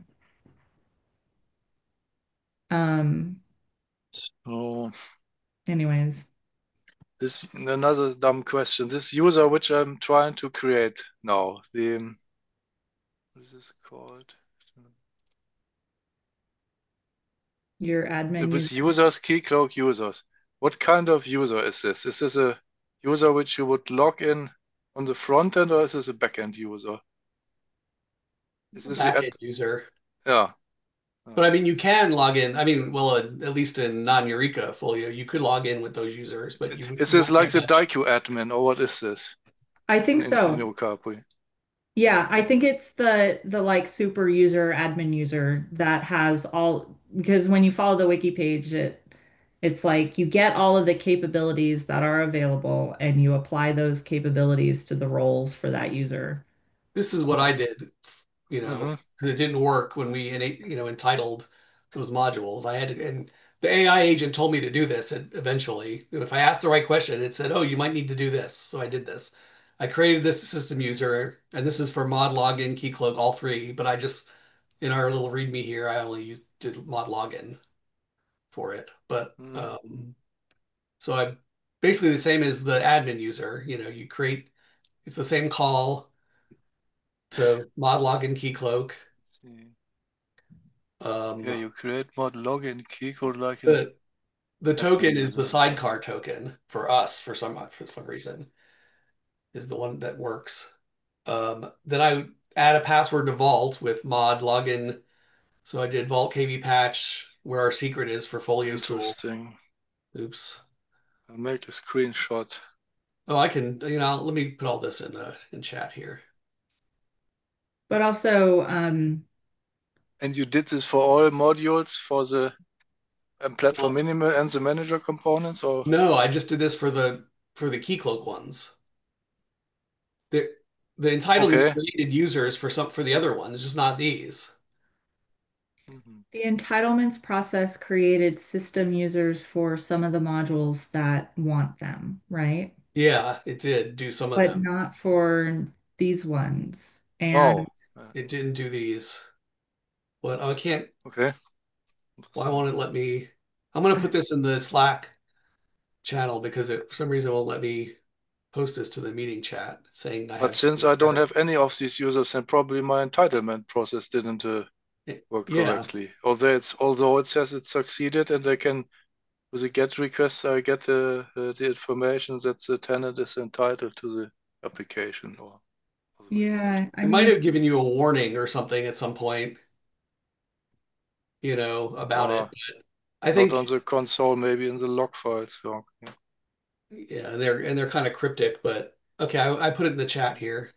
um, So anyways, this another dumb question. This user which I'm trying to create now, what is this called? your admin With user. users, Keycloak users. What kind of user is this? Is this a user which you would log in on the front end, or is this a backend user? Is this the backend user. yeah. But Oh. I mean, you can log in. I mean, well, at least in non-Eureka Folio, you could log in with those users, but Is you this won't like get the that. Daiku admin, or what is this I think in so. your Capri? Yeah, I think it's the like super user, admin user that has all because when you follow the wiki page, it's like you get all of the capabilities that are available and you apply those capabilities to the roles for that user. This is what I did, Mm-hmm. because it didn't work when we, entitled those modules. I had to, and the AI agent told me to do this eventually. If I asked the right question, it said, "Oh, you might need to do this." So I did this. I created this system user, and this is for mod login, keycloak, all three. But I just, in our little README here, I only did mod login for it. But Mm-hmm. so I basically the same as the admin user. You create, it's the same call to mod login keycloak. See. Um, Yeah, you create mod login key code like an the the admin token is the user. sidecar token for us for some reason is the one that works. Then I add a password to Vault with mod login. So I did Vault KV patch where our secret is for Folio's tool. Interesting. Oops. I'll make a screenshot. Oh, I can, let me put all this in chat here. But also, And you did this for all modules for the platform Well, minimal and the manager components, or no, I just did this for the Keycloak ones. The the entitlements okay? created users for the other ones, just not these. Mhm. the entitlements process created system users for some of the modules that want them, right? Yeah, it did do some of But them. not for these ones. Wow. And It didn't do these. But oh, I can't. Okay. Why Interesting. won't it let me? I'm gonna put this in the Slack channel because it for some reason won't let me post this to the meeting chat saying I But have since I don't have any of these users, then probably my entitlement process didn't work yeah, correctly. Although it says it succeeded, and I can with a GET request I get the information that the tenant is entitled to the application or the yeah, module. I it might mean, have given you a warning or something at some point, about Uh, it. But I Not on think the console, maybe in the log files. So, yeah. yeah, and they're kind of cryptic, but okay, I put it in the chat here.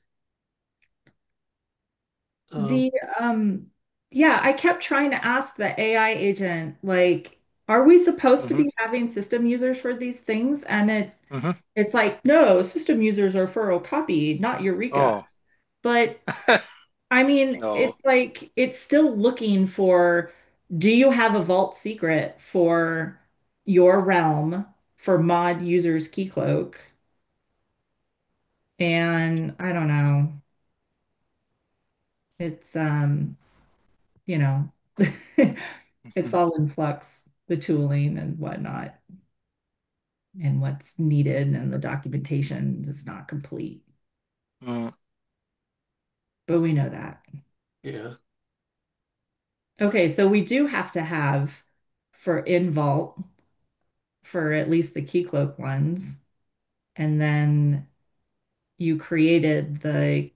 Um, the yeah, I kept trying to ask the AI agent, like, are we supposed to Mm-hmm. be having system users for these things? And Mm-hmm. it's like, no, system users are for Okapi, not Eureka. Oh, But I mean, no. it's like it's still looking for, do you have a vault secret for your realm for mod users Keycloak? And I don't know. It's you know, it's Mhm. all in flux, the tooling and whatnot, and what's needed, and the documentation is not complete. Mm, But we know that. yeah, Okay, so we do have to have for in vault for at least the Keycloak ones, and then you created the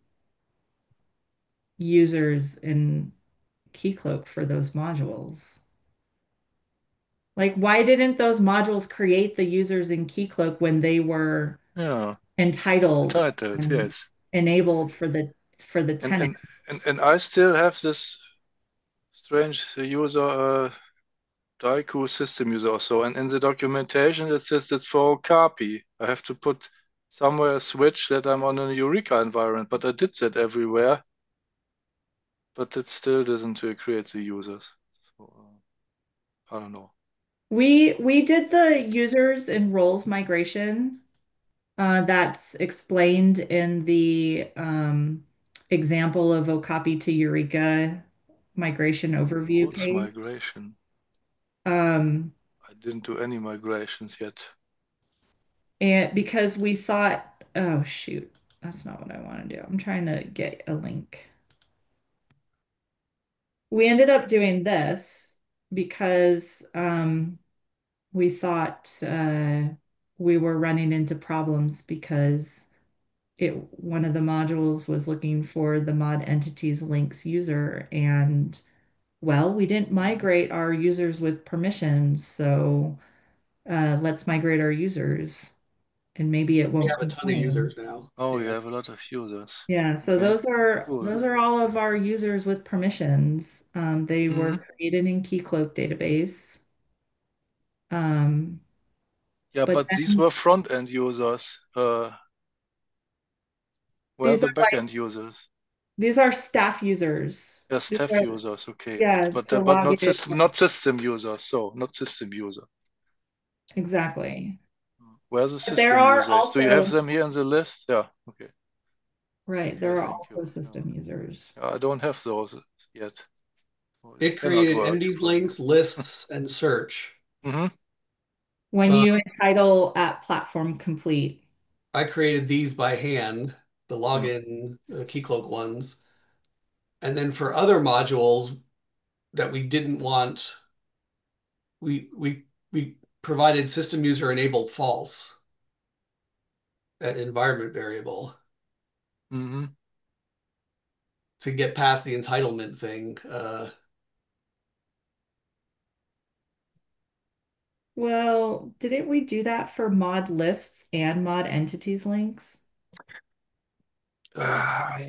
users in Keycloak for those modules. Like, why didn't those modules create the users in Keycloak when they were yeah, entitled entitled, and yes. enabled for the And tenant? and and I still have this strange user Daiku system user also. And in the documentation it says it's for copy. I have to put somewhere a switch that I'm on a Eureka environment, but I did that everywhere, but it still doesn't create the users. So, I don't know. We did the users and roles migration. That's explained in the example of Okapi to Eureka migration overview Rules page. migration. Um, I didn't do any migrations yet. and because we thought, oh shoot, that's not what I want to do. I'm trying to get a link. We ended up doing this because we thought we were running into problems because one of the modules was looking for the mod entities links user, and well, we didn't migrate our users with permissions, so let's migrate our users and maybe it we won't have a ton of complain. users now. Oh, you Yeah, have a lot of users. Yeah, so Okay, those cool. are all of our users with permissions. They were Hmm. created in Keycloak database. Um, Yeah, but but these then were front-end users. Where these the are like back-end users? these are staff users. Yeah, These staff are, users. Okay, yeah, to but log not in. system users. So not system user. Exactly. Where the But there system are user is? Do you have also, them here in the list? Yeah. Okay. right, Okay. there are Thank you. also system users. Yeah, I don't have those yet. So it it cannot created work entities, probably. links, lists, and search. Hmm. when you entitle at platform complete. I created these by hand, the Hmm. login Keycloak ones. And then for other modules that we didn't want, we provided system user enabled false environment variable Hmm. to get past the entitlement thing. Well, didn't we do that for mod lists and mod entities links? Uh,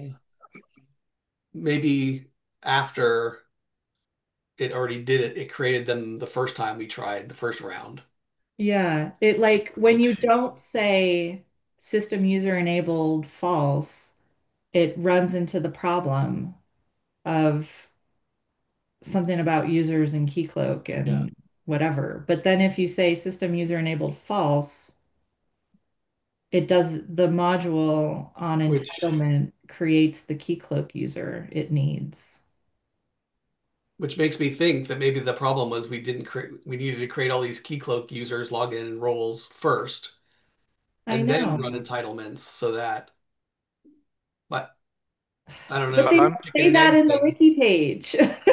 maybe after it already did it, it created them the first time we tried the first round. Yeah, it like when you Okay. don't say system user enabled false, it runs into the problem of something about users and Keycloak Yeah, and whatever. But then if you say system user enabled false, it does the module on which entitlement creates the Keycloak user it needs. which makes me think that maybe the problem was we needed to create all these Keycloak users, login and roles first, I and then know. run entitlements so that, but I don't But know, they I'm don't chicken say and that egg in the thing. wiki page.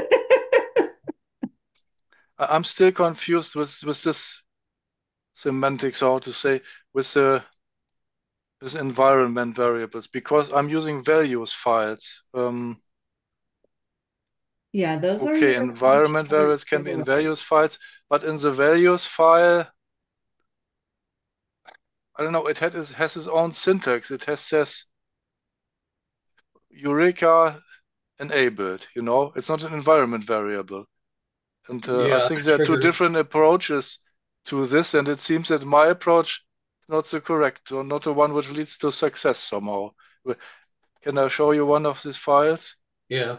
I'm still confused with this semantics, how to say, with the with environment variables because I'm using values files. Yeah, those are Okay, your environment functional variables can be in overrides. values files, but in the values file, I don't know, has its own syntax. It has says Eureka enabled, it's not an environment variable. And I Yeah, think that there are two triggers. different approaches to this, and it seems that my approach is not the correct or not the one which leads to success somehow. Can I show you one of these files? Yeah,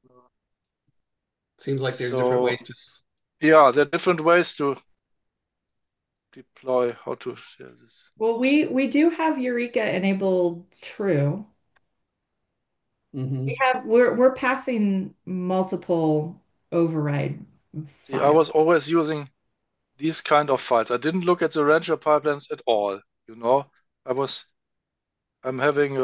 seems like there's different So, ways to. yeah, there are different ways to deploy how to share this. Well, we do have Eureka enabled true. Mhm. We're passing multiple override See, I files. was always using these kind of files. I didn't look at the Rancher pipelines at all, you know. I was, I'm having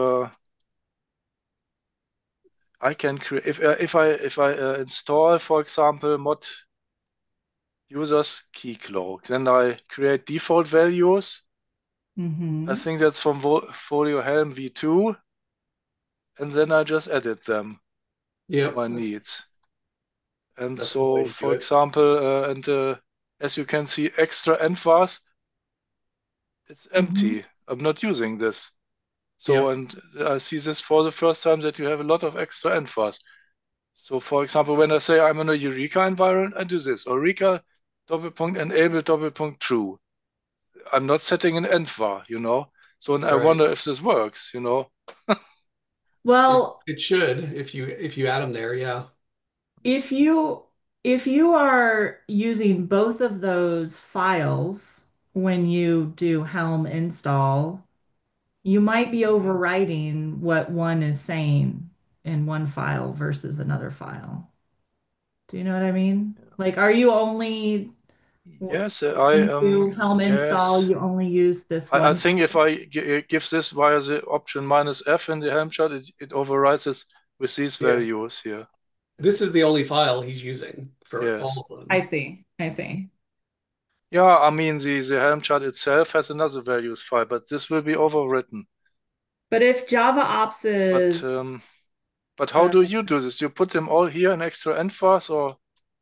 I can create if I install, for example, mod users keycloak, then I create default values. I Hmm. think that's from Folio Helm v2, and then I just edit them to Yep, my needs. And that's one way so, to do for it. example, as you can see, extra envas, it's Hmm. empty. I'm not using this. So, Yep, and I see this for the first time that you have a lot of extra envas. So, for example, when I say I'm in a Eureka environment, I do this. Eureka doppelpunkt enable doppelpunkt true. I'm not setting an env. So and I right. wonder if this works. It Well, it should if you add them there. Yeah. if you if you are using both of those files when you do Helm install, you might be Mhm. overwriting what one is saying in one file versus another file. Do you know what I mean? Yeah. Like, are you only Yes, when you Helm install, yes. you only use this I one? think if I give this via the option -F in the Helm chart, it overrides it with these Yeah. values here. This is the only file he's using for Yes. all of I them. see. I see. Yeah, I mean the Helm chart itself has another values file, but this will be overwritten. But if Java Ops But is, um, but how uh, do you do this? You put them all here in extra envas, or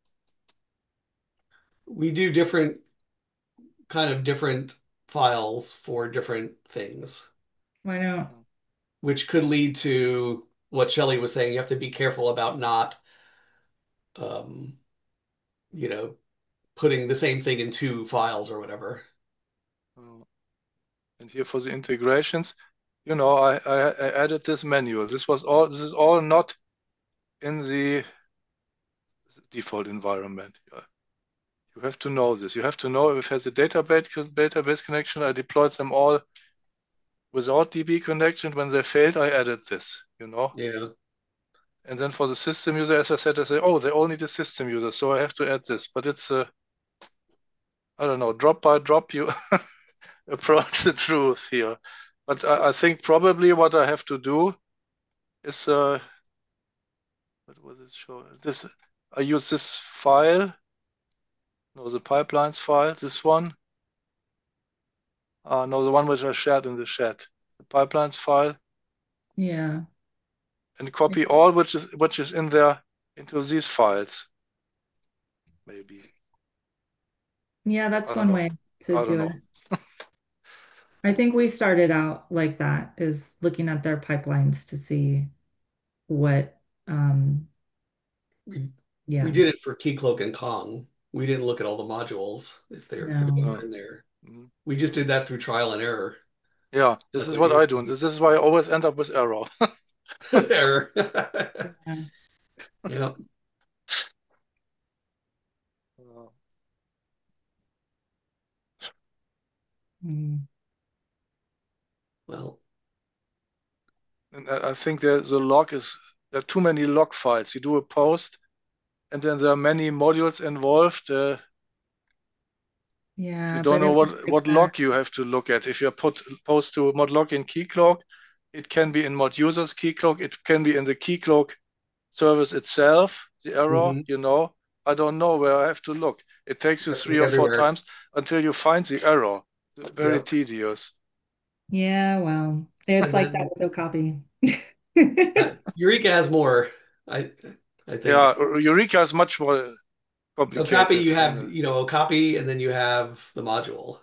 We do different files for different things, why not? which could lead to what Shelley was saying. You have to be careful about not, um, you know, putting the same thing in two files or whatever. uh, and here for the integrations, I added this manual. This is all not in the default environment. You have to know this. You have to know if it has a database connection. I deployed them all without DB connection. When they failed, I added this. Yeah. And then for the system user, as I said, I say, oh, they all need a system user, so I have to add this. But I don't know, drop by drop, you approach the truth here. But I think probably what I have to do is, what was it show? This, I use this file, no, the pipelines file, this one. No, the one which I shared in the chat, the pipelines file, Yeah. and copy all which is in there into these files, maybe. Yeah, that's I don't one know. way to I don't do know. it. I think we started out like that, is looking at their pipelines to see what, We yeah, we did it for Keycloak and Kong. We didn't look at all the modules if they no. were in there. Mhm. We just did that through trial and error. Yeah, this is what I do. And this is why I always end up with error. Error. Yeah. Yeah. Uh, Mm. Well, and I think there are too many log files. You do a post, and then there are many modules involved. You Yeah, don't but know it looks like what that. log you have to look at. If you post to mod log in Keycloak, it can be in mod users Keycloak. It can be in the Keycloak service itself, the error, hmm I don't know where I have to look. It takes you Have to three look or four everywhere. times until you find the error. It's very Yeah. tedious. Yeah, well, it's And like that then with Okapi. Eureka has more. I I think Yeah, Eureka is much more Okapi complicated. you have, Okapi and then you have the module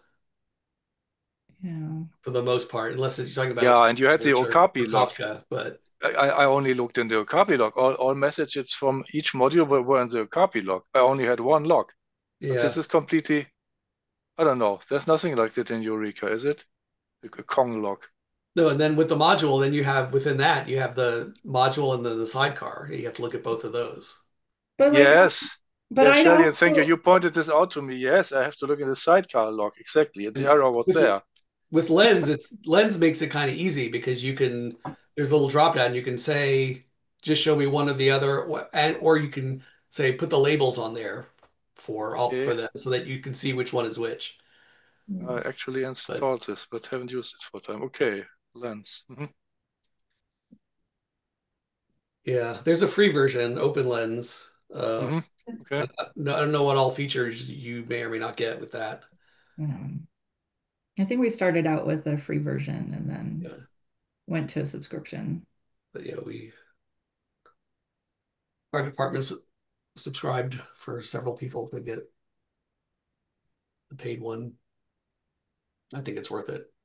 Yeah. for the most part, unless you're talking about Yeah, and you had the search or Okapi log. Kafka, but I only looked in the Okapi log. All messages from each module were in the Okapi log. I only had one log. But this yeah. is completely, I don't know. There's nothing like that in Eureka, is it? A Kong log. No, and then with the module, then you have within that, you have the module and then the sidecar. You have to look at both of those. But like, Yes. but Yes, I'd Shelley, and thank you. also, You pointed this out to me. Yes, I have to look in the sidecar log. Exactly. And the And error was with there. with Lens, it's Lens makes it kind of easy because there's a little drop down. You can say just show me one or the other, and or you can say put the labels on there for Okay. them so that you can see which one is which. I actually But installed this, but haven't used it for time. Okay. Lens. yeah, there's a free version, Open Lens. Hmm. Okay. I don't know what all features you may or may not get with that. um, I think we started out with a free version and then Yeah, went to a subscription. but yeah, our department's subscribed for several people to get the paid one. I think it's worth it.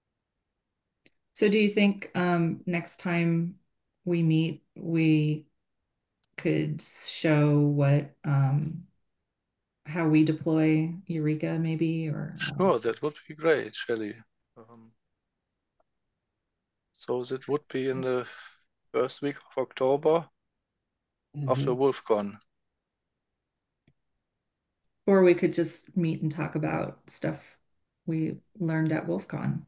So do you think next time we meet, we could show what how we deploy Eureka maybe or Sure, that would be great, Shelley. Um, so that would be in the first week of October after Mhm. WolfCon. or we could just meet and talk about stuff we learned at WolfCon.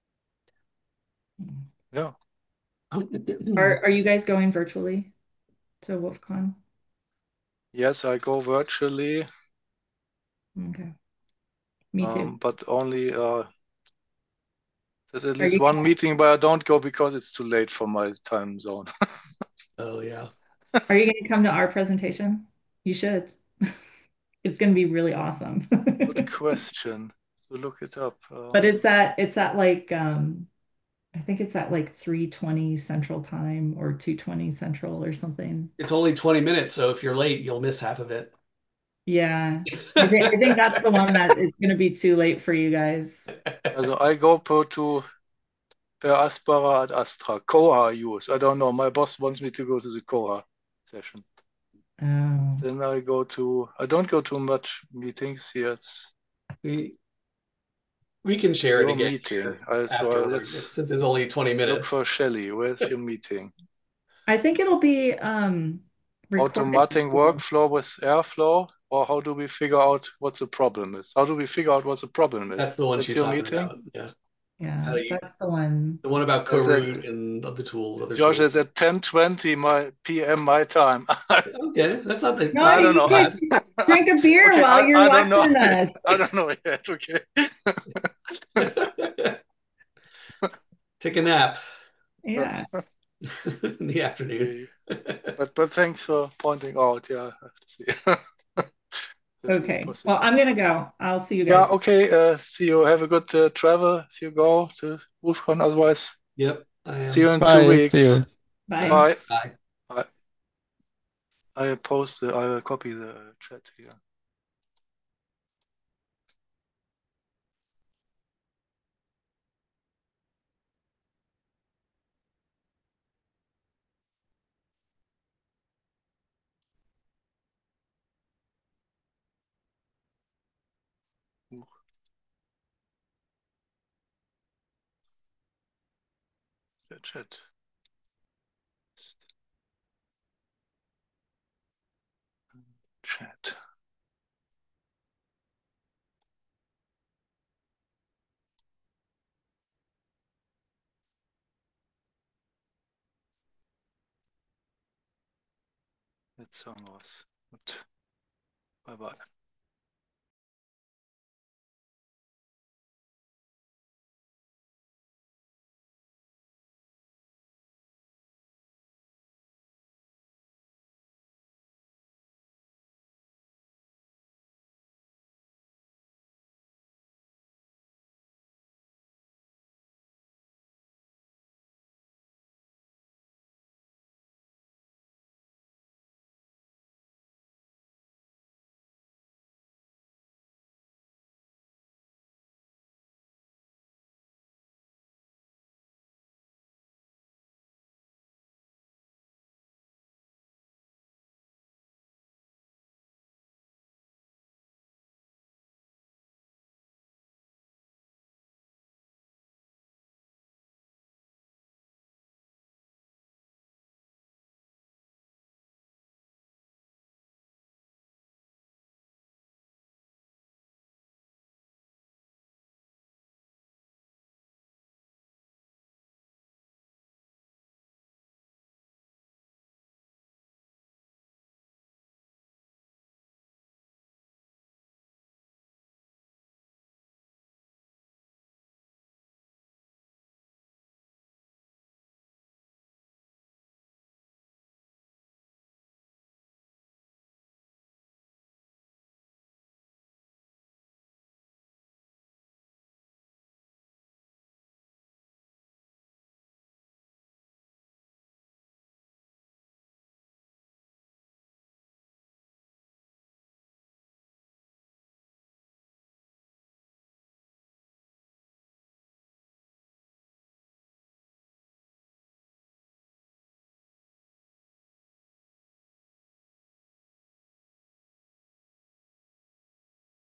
Yeah. Are you guys going virtually to WolfCon? Yes, I go virtually, Okay. Me too. but only there's at Are least you one meeting where I don't go because it's too late for my time zone. Oh yeah. are you gonna come to our presentation? You should. It's gonna be really awesome. Good question. To look it up. But it's at like I think it's at like 3:20 Central Time or 2:20 Central or something. It's only 20 minutes, so if you're late, you'll miss half of it. Yeah. I think that's the one that is gonna be too late for you guys. Also I go to per Aspera ad Astra. Koha use. I don't know. My boss wants me to go to the Koha session. Oh. Then I don't go to much meetings here. It's We we can share it your again meeting. here Also, afterwards. Since it's only 20 look minutes. for Shelley. Where's your meeting? I think it'll be recorded Automating too. workflow with Airflow, or how do we figure out what the problem is? How do we figure out what the problem is? That's the one That's she's your talking meeting? about. Yeah. How Yeah, do you, that's the one. the one about As Kahoot and other tools, Josh is at 10:20 p.m. my time. Okay, that's not No, I don't not you know. could bad. drink a beer Okay, while you're I don't know watching yet. us. I don't know yet. Okay. Take a nap Yeah. in the afternoon. Okay. But thanks for pointing out. Yeah, I have to see. There's really Okay. Well, possible. I'm gonna go. I'll see you Yeah, guys. okay. See you. Have a good travel if you go to WolfCon. Otherwise, Yep, I see you am. in two Bye. See weeks. you. All right, Bye. Bye. bye. Bye. I will copy the chat here. Ooh, the chat. Chat. That song was good. Bye bye.